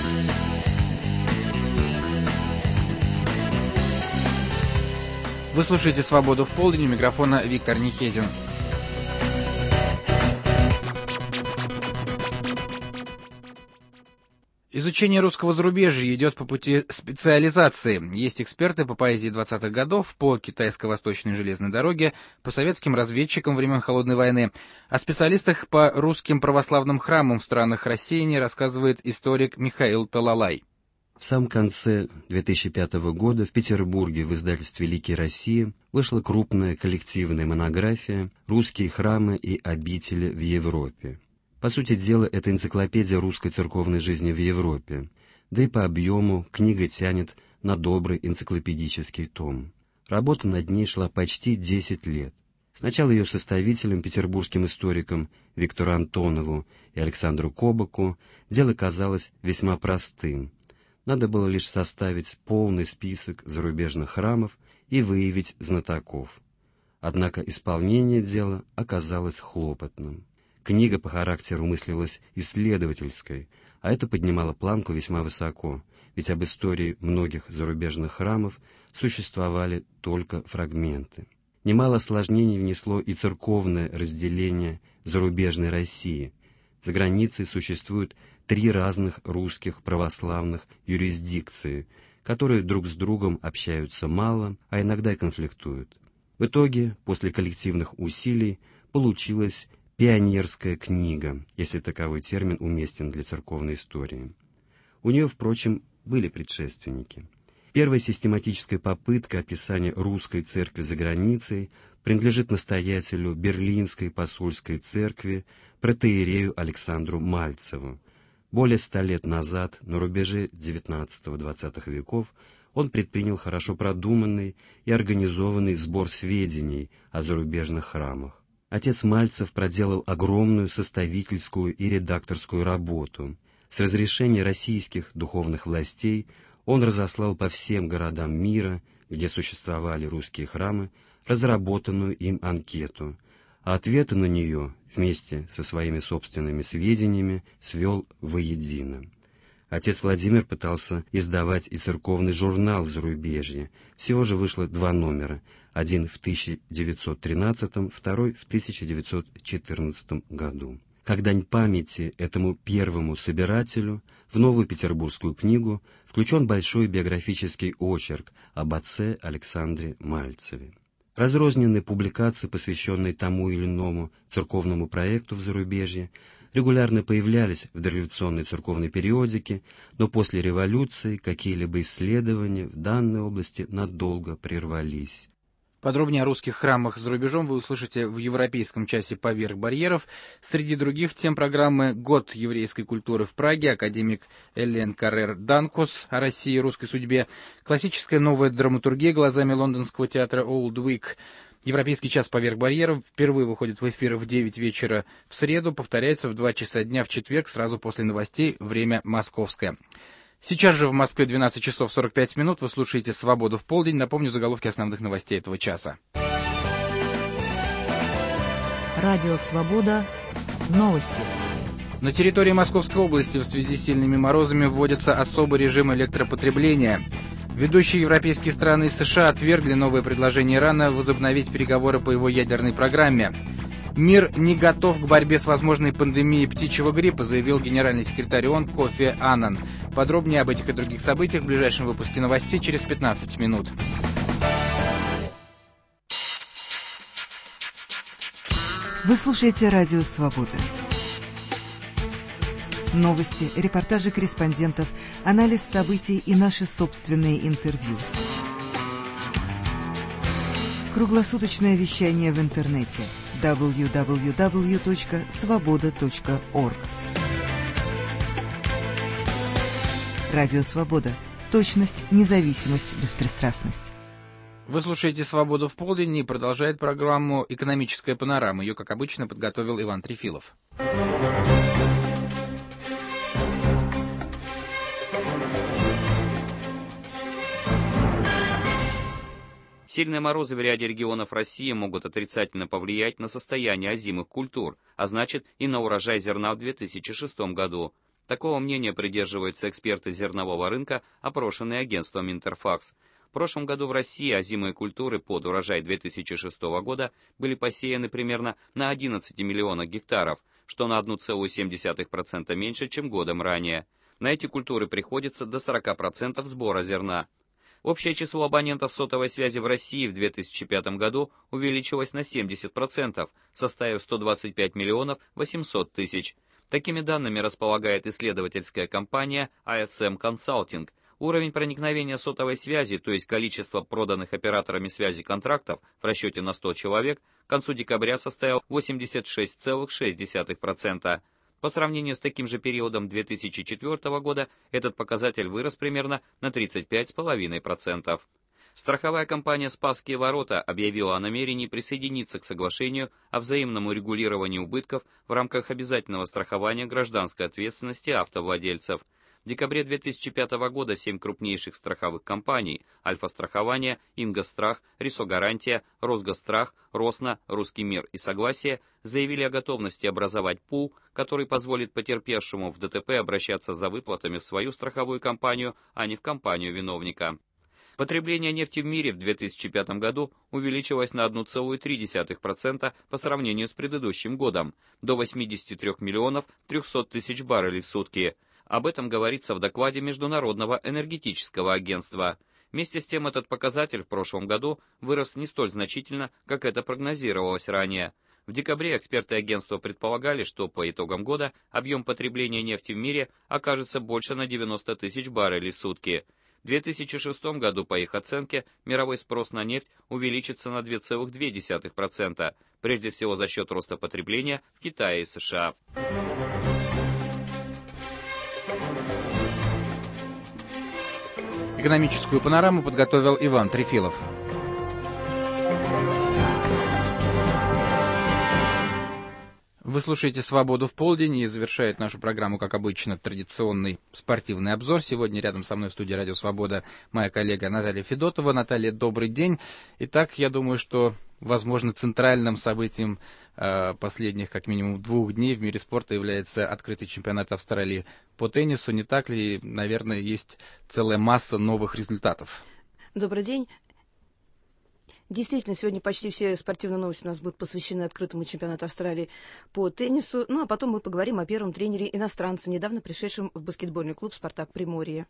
Вы слушаете «Свободу в полдень», у микрофона Виктор Нихедин. Изучение русского зарубежья идет по пути специализации. Есть эксперты по поэзии 20-х годов, по китайско-восточной железной дороге, по советским разведчикам времен Холодной войны. О специалистах по русским православным храмам в странах рассеяния рассказывает историк Михаил Талалай. В самом конце 2005 года в Петербурге в издательстве «Лики России» вышла крупная коллективная монография «Русские храмы и обители в Европе». По сути дела, это энциклопедия русской церковной жизни в Европе, да и по объему книга тянет на добрый энциклопедический том. Работа над ней шла почти 10 лет. Сначала ее составителям, петербургским историкам Виктору Антонову и Александру Кобаку, дело казалось весьма простым. Надо было лишь составить полный список зарубежных храмов и выявить знатоков. Однако исполнение дела оказалось хлопотным. Книга по характеру мыслилась исследовательской, а это поднимало планку весьма высоко, ведь об истории многих зарубежных храмов существовали только фрагменты. Немало осложнений внесло и церковное разделение зарубежной России. За границей существуют 3 разных русских православных юрисдикции, которые друг с другом общаются мало, а иногда и конфликтуют. В итоге, после коллективных усилий, получилась пионерская книга, если таковой термин уместен для церковной истории. У нее, впрочем, были предшественники. Первая систематическая попытка описания русской церкви за границей принадлежит настоятелю Берлинской посольской церкви протоиерею Александру Мальцеву. Более 100 лет назад, на рубеже XIX-XX веков, он предпринял хорошо продуманный и организованный сбор сведений о зарубежных храмах. Отец Мальцев проделал огромную составительскую и редакторскую работу. С разрешения российских духовных властей он разослал по всем городам мира, где существовали русские храмы, разработанную им анкету, а ответы на нее вместе со своими собственными сведениями свел воедино. Отец Владимир пытался издавать и церковный журнал в зарубежье. Всего же вышло 2 номера. Один в 1913, второй в 1914 году. Как дань памяти этому первому собирателю в Новую Петербургскую книгу включен большой биографический очерк об отце Александре Мальцеве. Разрозненные публикации, посвященные тому или иному церковному проекту в зарубежье, регулярно появлялись в дореволюционной церковной периодике, но после революции какие-либо исследования в данной области надолго прервались. Подробнее о русских храмах за рубежом вы услышите в европейском часе «Поверх барьеров». Среди других тем программы «Год еврейской культуры в Праге», академик Элен Каррер-Данкос о России и русской судьбе, классическая новая драматургия глазами лондонского театра Old Vic. Европейский час «Поверх барьеров» впервые выходит в эфир в 9 вечера в среду, повторяется в 2 часа дня в четверг, сразу после новостей, время московское. Сейчас же в Москве 12 часов 45 минут. Вы слушаете «Свободу в полдень». Напомню заголовки основных новостей этого часа. Радио «Свобода». Новости. На территории Московской области в связи с сильными морозами вводится особый режим электропотребления. Ведущие европейские страны и США отвергли новое предложение Ирана возобновить переговоры по его ядерной программе. Мир не готов к борьбе с возможной пандемией птичьего гриппа, заявил генеральный секретарь ООН Кофи Аннан. Подробнее об этих и других событиях в ближайшем выпуске новостей через 15 минут. Вы слушаете «Радио Свобода». Новости, репортажи корреспондентов, анализ событий и наши собственные интервью. Круглосуточное вещание в интернете www.svoboda.org. Радио Свобода. Точность, независимость, беспристрастность. Вы слушаете «Свободу в полдень» и продолжает программу «Экономическая панорама». Ее, как обычно, подготовил Иван Трефилов. Сильные морозы в ряде регионов России могут отрицательно повлиять на состояние озимых культур, а значит и на урожай зерна в 2006 году. Такого мнения придерживаются эксперты зернового рынка, опрошенные агентством Интерфакс. В прошлом году в России озимые культуры под урожай 2006 года были посеяны примерно на 11 миллионах гектаров, что на 1,7% меньше, чем годом ранее. На эти культуры приходится до 40% сбора зерна. Общее число абонентов сотовой связи в России в 2005 году увеличилось на 70%, составив 125 миллионов 800 тысяч. Такими данными располагает исследовательская компания ASM Consulting. Уровень проникновения сотовой связи, то есть количество проданных операторами связи контрактов в расчете на 100 человек, к концу декабря составил 86,6%. По сравнению с таким же периодом 2004 года этот показатель вырос примерно на 35,5%. Страховая компания «Спасские ворота» объявила о намерении присоединиться к соглашению о взаимном урегулировании убытков в рамках обязательного страхования гражданской ответственности автовладельцев. В декабре 2005 года 7 крупнейших страховых компаний – Альфа-страхование, Ингосстрах, Рисогарантия, Росгосстрах, Росно, Русский мир и Согласие – заявили о готовности образовать пул, который позволит потерпевшему в ДТП обращаться за выплатами в свою страховую компанию, а не в компанию виновника. Потребление нефти в мире в 2005 году увеличилось на 1,3% по сравнению с предыдущим годом, до 83 миллионов 300 тысяч баррелей в сутки. Об этом говорится в докладе Международного энергетического агентства. Вместе с тем этот показатель в прошлом году вырос не столь значительно, как это прогнозировалось ранее. В декабре эксперты агентства предполагали, что по итогам года объем потребления нефти в мире окажется больше на 90 тысяч баррелей в сутки. В 2006 году, по их оценке, мировой спрос на нефть увеличится на 2,2%, прежде всего за счет роста потребления в Китае и США. Экономическую панораму подготовил Иван Трефилов. Вы слушаете «Свободу в полдень» и завершает нашу программу, как обычно, традиционный спортивный обзор. Сегодня рядом со мной в студии «Радио Свобода» моя коллега Наталья Федотова. Наталья, добрый день. Итак, я думаю, что, возможно, центральным событием последних, как минимум, 2 дней в мире спорта является открытый чемпионат Австралии по теннису. Не так ли? Наверное, есть целая масса новых результатов. Добрый день. Действительно, сегодня почти все спортивные новости у нас будут посвящены открытому чемпионату Австралии по теннису. Ну, а потом мы поговорим о первом тренере иностранца, недавно пришедшем в баскетбольный клуб «Спартак Приморье».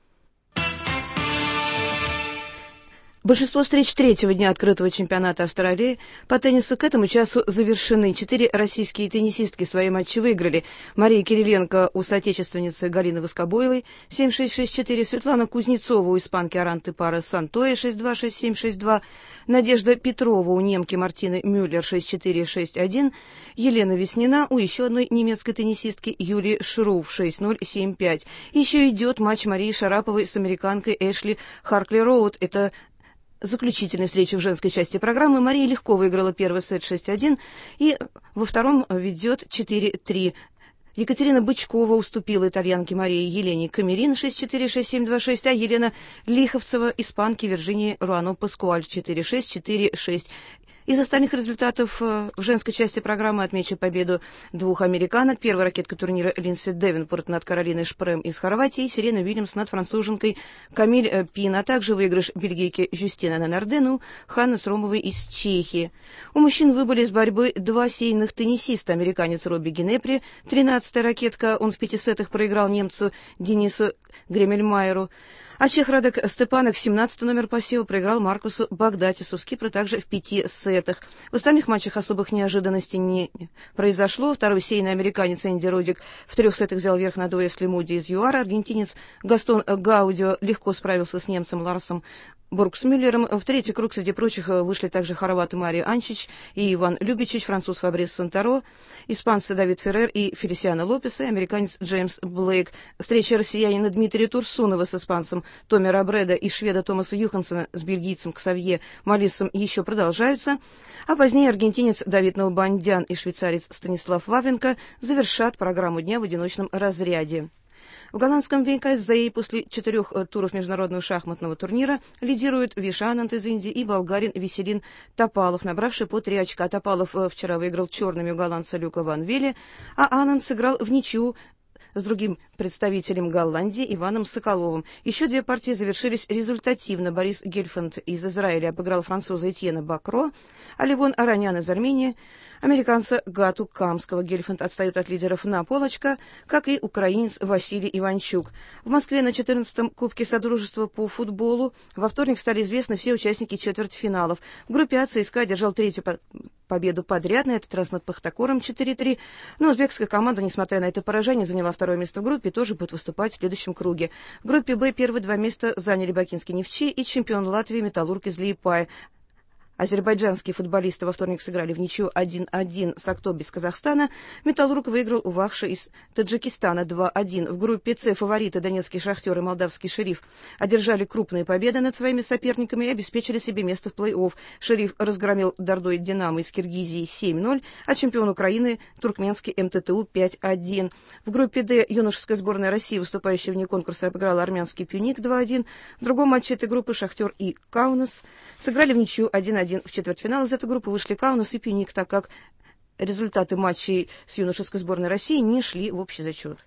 Большинство встреч третьего дня открытого чемпионата Австралии по теннису к этому часу завершены. 4 российские теннисистки свои матчи выиграли. Мария Кириленко у соотечественницы Галины Воскобоевой 7-6-6-4, Светлана Кузнецова у испанки Аранты Пара Сантоя 6-2, 6-7, 6-2, Надежда Петрова у немки Мартины Мюллер 6-4, 6-1, Елена Веснина у еще одной немецкой теннисистки Юлии Шрув 6-0, 7-5. Еще идет матч Марии Шараповой с американкой Эшли Харкли-Роуд. Это заключительной встречи в женской части программы. Мария легко выиграла первый сет 6-1 и во втором ведет 4-3. Екатерина Бычкова уступила итальянке Марии Елене Камерин 6-4, 6-7, 2-6, а Елена Лиховцева испанке Вирджинии Руано Паскуаль 4-6, 4-6. Из остальных результатов в женской части программы отмечу победу 2 американок. Первая ракетка турнира Линдси Девинпорт над Каролиной Шпрем из Хорватии и Сирена Вильямс над француженкой Камиль Пин, а также выигрыш бельгийки Жюстина Ненардену, Ханны Сромовой из Чехии. У мужчин выбыли из борьбы 2 сейных теннисиста. Американец Робби Генепри, 13-я ракетка, он в 5 сетах проиграл немцу Денису Гремельмайеру. А чех Радек Степанок, 17-й номер посева, проиграл Маркусу Багдатису с Кипра также в 5 сетах. В остальных матчах особых неожиданностей не произошло. Второй сейный американец Энди Родик в 3 сетах взял верх над Уэсли Муди из ЮАР. Аргентинец Гастон Гаудио легко справился с немцем Ларсом Бургсмюллером. В третий круг среди прочих вышли также хорваты Мария Анчич и Иван Любичич, француз Фабрис Санторо, испанцы Давид Феррер и Фелисиано Лопес и американец Джеймс Блейк. Встреча россиянина Дмитрия Турсунова с испанцем Томи Робреда и шведа Томаса Юхансена с бельгийцем Ксавье Малисом еще продолжаются, а позднее аргентинец Давид Налбандян и швейцарец Станислав Вавренко завершат программу дня в одиночном разряде. В голландском ВКСЗ после 4 туров международного шахматного турнира лидируют Виша Ананд из Индии и болгарин Веселин Топалов, набравший по 3 очка. Топалов вчера выиграл черными у голландца Люка Ван Веле, а Ананд сыграл в ничью с другим представителем Голландии Иваном Соколовым. Еще 2 партии завершились результативно. Борис Гельфанд из Израиля обыграл француза Этьена Бакро, а Левон Аранян из Армении американца Гату Камского. Гельфанд отстает от лидеров на полочка, как и украинец Василий Иванчук. В Москве на 14-м Кубке Содружества по футболу во вторник стали известны все участники четвертьфиналов. В группе А ЦСКА одержал 3-ю победу подряд, на этот раз над Пахтакором 4-3. Но узбекская команда, несмотря на это поражение, заняла 2-е место в группе и тоже будет выступать в следующем круге. В группе Б первые 2 места заняли Бакинский Нефтчи и чемпион Латвии Металлург из Лиепая. Азербайджанские футболисты во вторник сыграли в ничью 1-1 с Актобе из Казахстана. Металлург выиграл у Вахши из Таджикистана 2-1. В группе С фавориты Донецкий Шахтер и Молдавский Шериф одержали крупные победы над своими соперниками и обеспечили себе место в плей-офф. Шериф разгромил Дордой Динамо из Киргизии 7-0, а чемпион Украины туркменский МТТУ 5-1. В группе Д юношеская сборная России, выступающая вне конкурса, обыграла армянский Пюник 2-1. В другом матче этой группы Шахтер и Каунас сыграли в ничью 1-1. В четвертьфинал из этой группы вышли Каунас и Пюник, так как результаты матчей с юношеской сборной России не шли в общий зачет.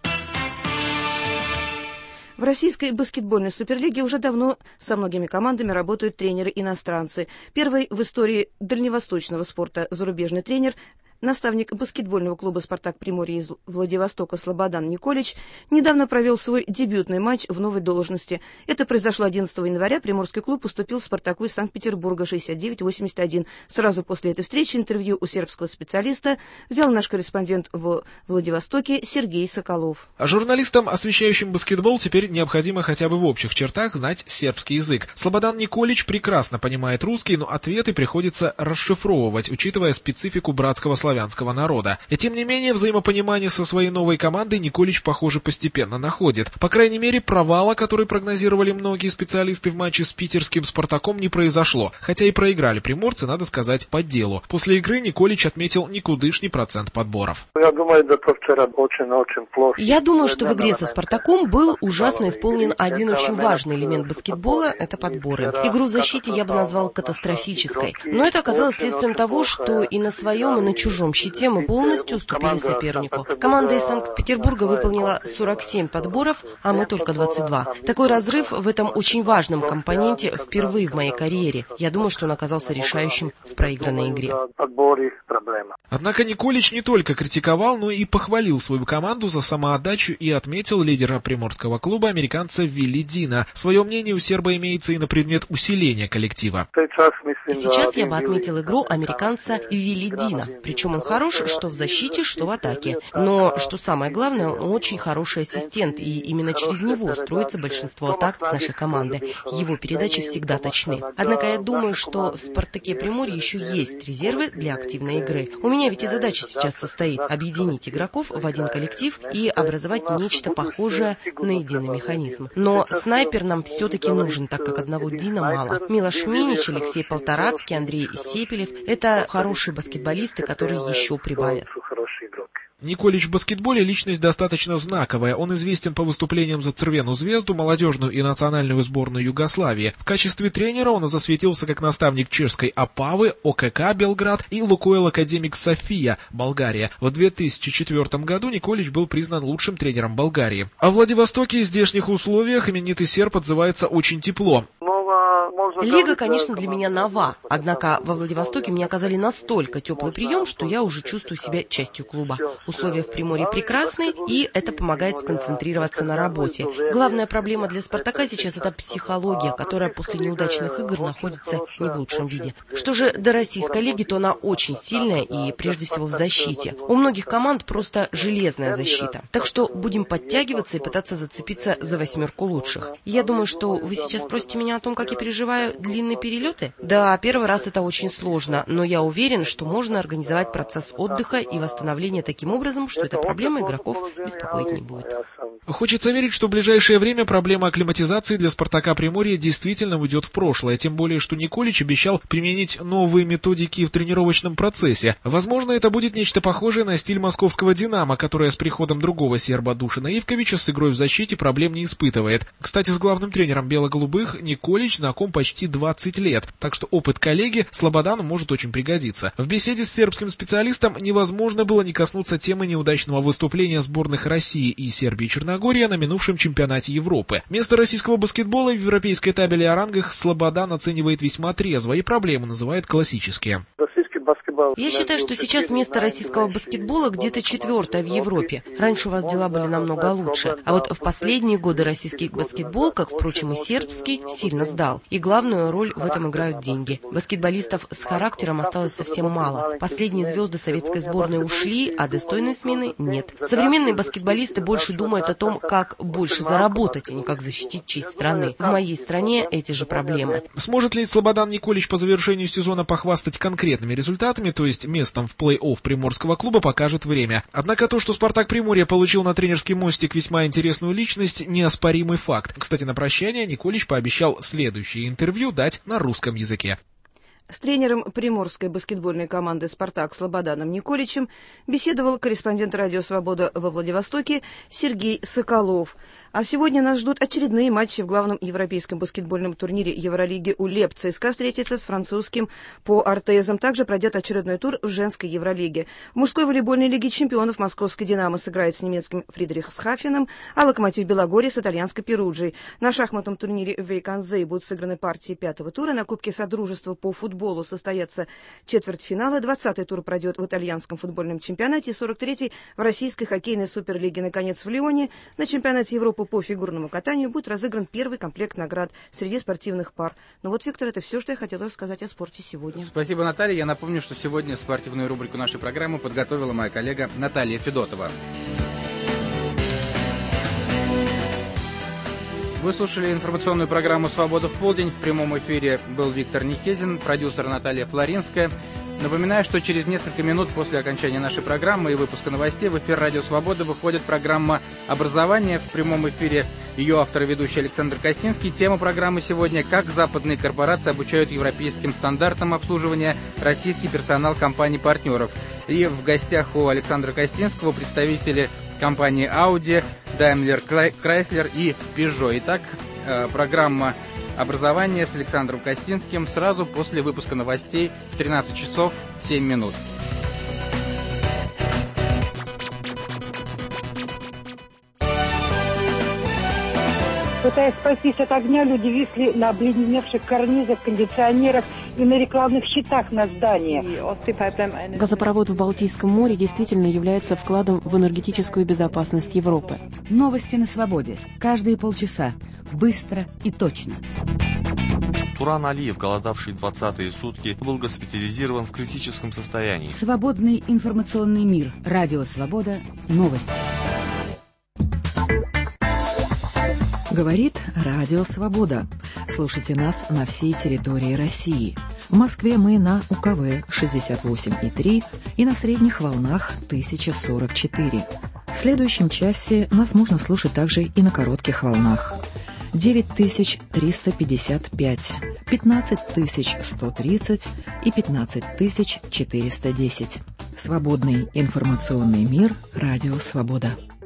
В российской баскетбольной суперлиге уже давно со многими командами работают тренеры-иностранцы. Первый в истории дальневосточного спорта зарубежный тренер, наставник баскетбольного клуба «Спартак Приморье» из Владивостока Слободан Николич недавно провел свой дебютный матч в новой должности. Это произошло 11 января. Приморский клуб уступил «Спартаку» из Санкт-Петербурга 69-81. Сразу после этой встречи интервью у сербского специалиста взял наш корреспондент в Владивостоке Сергей Соколов. А журналистам, освещающим баскетбол, теперь необходимо хотя бы в общих чертах знать сербский язык. Слободан Николич прекрасно понимает русский, но ответы приходится расшифровывать, учитывая специфику братского слова славянского народа. И тем не менее, взаимопонимание со своей новой командой Николич, похоже, постепенно находит. По крайней мере, провала, который прогнозировали многие специалисты в матче с питерским «Спартаком», не произошло. Хотя и проиграли приморцы, надо сказать, по делу. После игры Николич отметил никудышний процент подборов. Я думаю, что в игре со «Спартаком» был ужасно исполнен один очень важный элемент баскетбола – это подборы. Игру в защите я бы назвал катастрофической. Но это оказалось следствием того, что и на своем, и на чужом щите мы полностью уступили сопернику. Команда из Санкт-Петербурга выполнила 47 подборов, а мы только 22. Такой разрыв в этом очень важном компоненте впервые в моей карьере. Я думаю, что он оказался решающим в проигранной игре. Однако Николич не только критиковал, но и похвалил свою команду за самоотдачу и отметил лидера приморского клуба, американца Вилли Дина. Свое мнение у серба имеется и на предмет усиления коллектива. Сейчас я бы отметил игру американца Вилли Дина. Причем он хорош что в защите, что в атаке. Но, что самое главное, он очень хороший ассистент, и именно через него строится большинство атак нашей команды. Его передачи всегда точны. Однако я думаю, что в «Спартаке» Приморье еще есть резервы для активной игры. У меня ведь и задача сейчас состоит объединить игроков в один коллектив и образовать нечто похожее на единый механизм. Но снайпер нам все-таки нужен, так как одного Дина мало. Милош Минич, Алексей Полторацкий, Андрей Сепелев – это хорошие баскетболисты, которые еще прибавят. Николич в баскетболе личность достаточно знаковая. Он известен по выступлениям за «Црвену звезду», молодежную и национальную сборную Югославии. В качестве тренера он засветился как наставник чешской «Опавы», ОКК «Белград» и «Лукойл Академик София», Болгария. В 2004 году Николич был признан лучшим тренером Болгарии. А в Владивостоке и здешних условиях именитый серб отзывается очень тепло. Лига, конечно, для меня нова, однако во Владивостоке мне оказали настолько теплый прием, что я уже чувствую себя частью клуба. Условия в Приморье прекрасны, и это помогает сконцентрироваться на работе. Главная проблема для «Спартака» сейчас – это психология, которая после неудачных игр находится не в лучшем виде. Что же до российской лиги, то она очень сильная и прежде всего в защите. У многих команд просто железная защита. Так что будем подтягиваться и пытаться зацепиться за 8 лучших. Я думаю, что вы сейчас спросите меня о том, как я переживаю длинные перелеты? Да, первый раз это очень сложно, но я уверен, что можно организовать процесс отдыха и восстановления таким образом, что эта проблема игроков беспокоить не будет. Хочется верить, что в ближайшее время проблема акклиматизации для «Спартака» Приморья действительно уйдет в прошлое, тем более, что Николич обещал применить новые методики в тренировочном процессе. Возможно, это будет нечто похожее на стиль московского «Динамо», которое с приходом другого серба Душана Ивковича с игрой в защите проблем не испытывает. Кстати, с главным тренером бело-голубых Николич знаком почти 20 лет, так что опыт коллеги Слободану может очень пригодиться. В беседе с сербским специалистом невозможно было не коснуться темы неудачного выступления сборных России и Сербии и Черногории на минувшем чемпионате Европы. Место российского баскетбола в европейской табеле о рангах Слободан оценивает весьма трезво и проблемы называет классические. Я считаю, что сейчас место российского баскетбола где-то 4-е в Европе. Раньше у вас дела были намного лучше. А вот в последние годы российский баскетбол, как, впрочем, и сербский, сильно сдал. И главную роль в этом играют деньги. Баскетболистов с характером осталось совсем мало. Последние звезды советской сборной ушли, а достойной смены нет. Современные баскетболисты больше думают о том, как больше заработать, а не как защитить честь страны. В моей стране эти же проблемы. Сможет ли Слободан Николич по завершению сезона похвастать конкретными результатами, то есть местом в плей-офф приморского клуба, покажет время. Однако то, что «Спартак» Приморье получил на тренерский мостик весьма интересную личность, неоспоримый факт. Кстати, на прощание Николич пообещал следующее интервью дать на русском языке. С тренером приморской баскетбольной команды «Спартак» Слободаном Николичем беседовал корреспондент «Радио Свобода» во Владивостоке Сергей Соколов. А сегодня нас ждут очередные матчи в главном европейском баскетбольном турнире Евролиги УЛЕП. ЦСКА встретится с французским по Артезом. Также пройдет очередной тур в женской Евролиге. В мужской волейбольной лиге чемпионов московский «Динамо» сыграет с немецким Фридрихсхафеном, а «Локомотив Белогорье» с итальянской «Перуджей». На шахматном турнире Вейканзей будут сыграны партии 5-го тура. На Кубке Содружества по футболу состоятся четвертьфиналы. 20-й тур пройдет в итальянском футбольном чемпионате, 43-й в российской хоккейной суперлиге. Наконец, в Лионе на чемпионате Европы по фигурному катанию будет разыгран первый комплект наград среди спортивных пар. Ну вот, Виктор, это все, что я хотела рассказать о спорте сегодня. Спасибо, Наталья. Я напомню, что сегодня спортивную рубрику нашей программы подготовила моя коллега Наталья Федотова. Вы слушали информационную программу «Свобода в полдень». В прямом эфире был Виктор Нихезин, продюсер Наталья Флоринская. Напоминаю, что через несколько минут после окончания нашей программы и выпуска новостей в эфир «Радио Свобода» выходит программа «Образование». В прямом эфире ее автор и ведущий Александр Костинский. Тема программы сегодня «Как западные корпорации обучают европейским стандартам обслуживания российский персонал компаний-партнеров». И в гостях у Александра Костинского представители компании Audi, Daimler Chrysler и Peugeot. Итак, программа «Образование» с Александром Костинским сразу после выпуска новостей в 13 часов 7 минут. Пытаясь спастись от огня, люди висли на обледеневших карнизах, кондиционерах и на рекламных щитах на зданиях. Газопровод в Балтийском море действительно является вкладом в энергетическую безопасность Европы. Новости на свободе. Каждые полчаса. Быстро и точно. Туран Алиев, голодавший 20-е сутки, был госпитализирован в критическом состоянии. Свободный информационный мир. Радио Свобода. Новости. Говорит Радио Свобода. Слушайте нас на всей территории России. В Москве мы на УКВ 68,3 и на средних волнах 1044. В следующем часе нас можно слушать также и на коротких волнах. 9355, 15130 и 15410. Свободный информационный мир. Радио Свобода.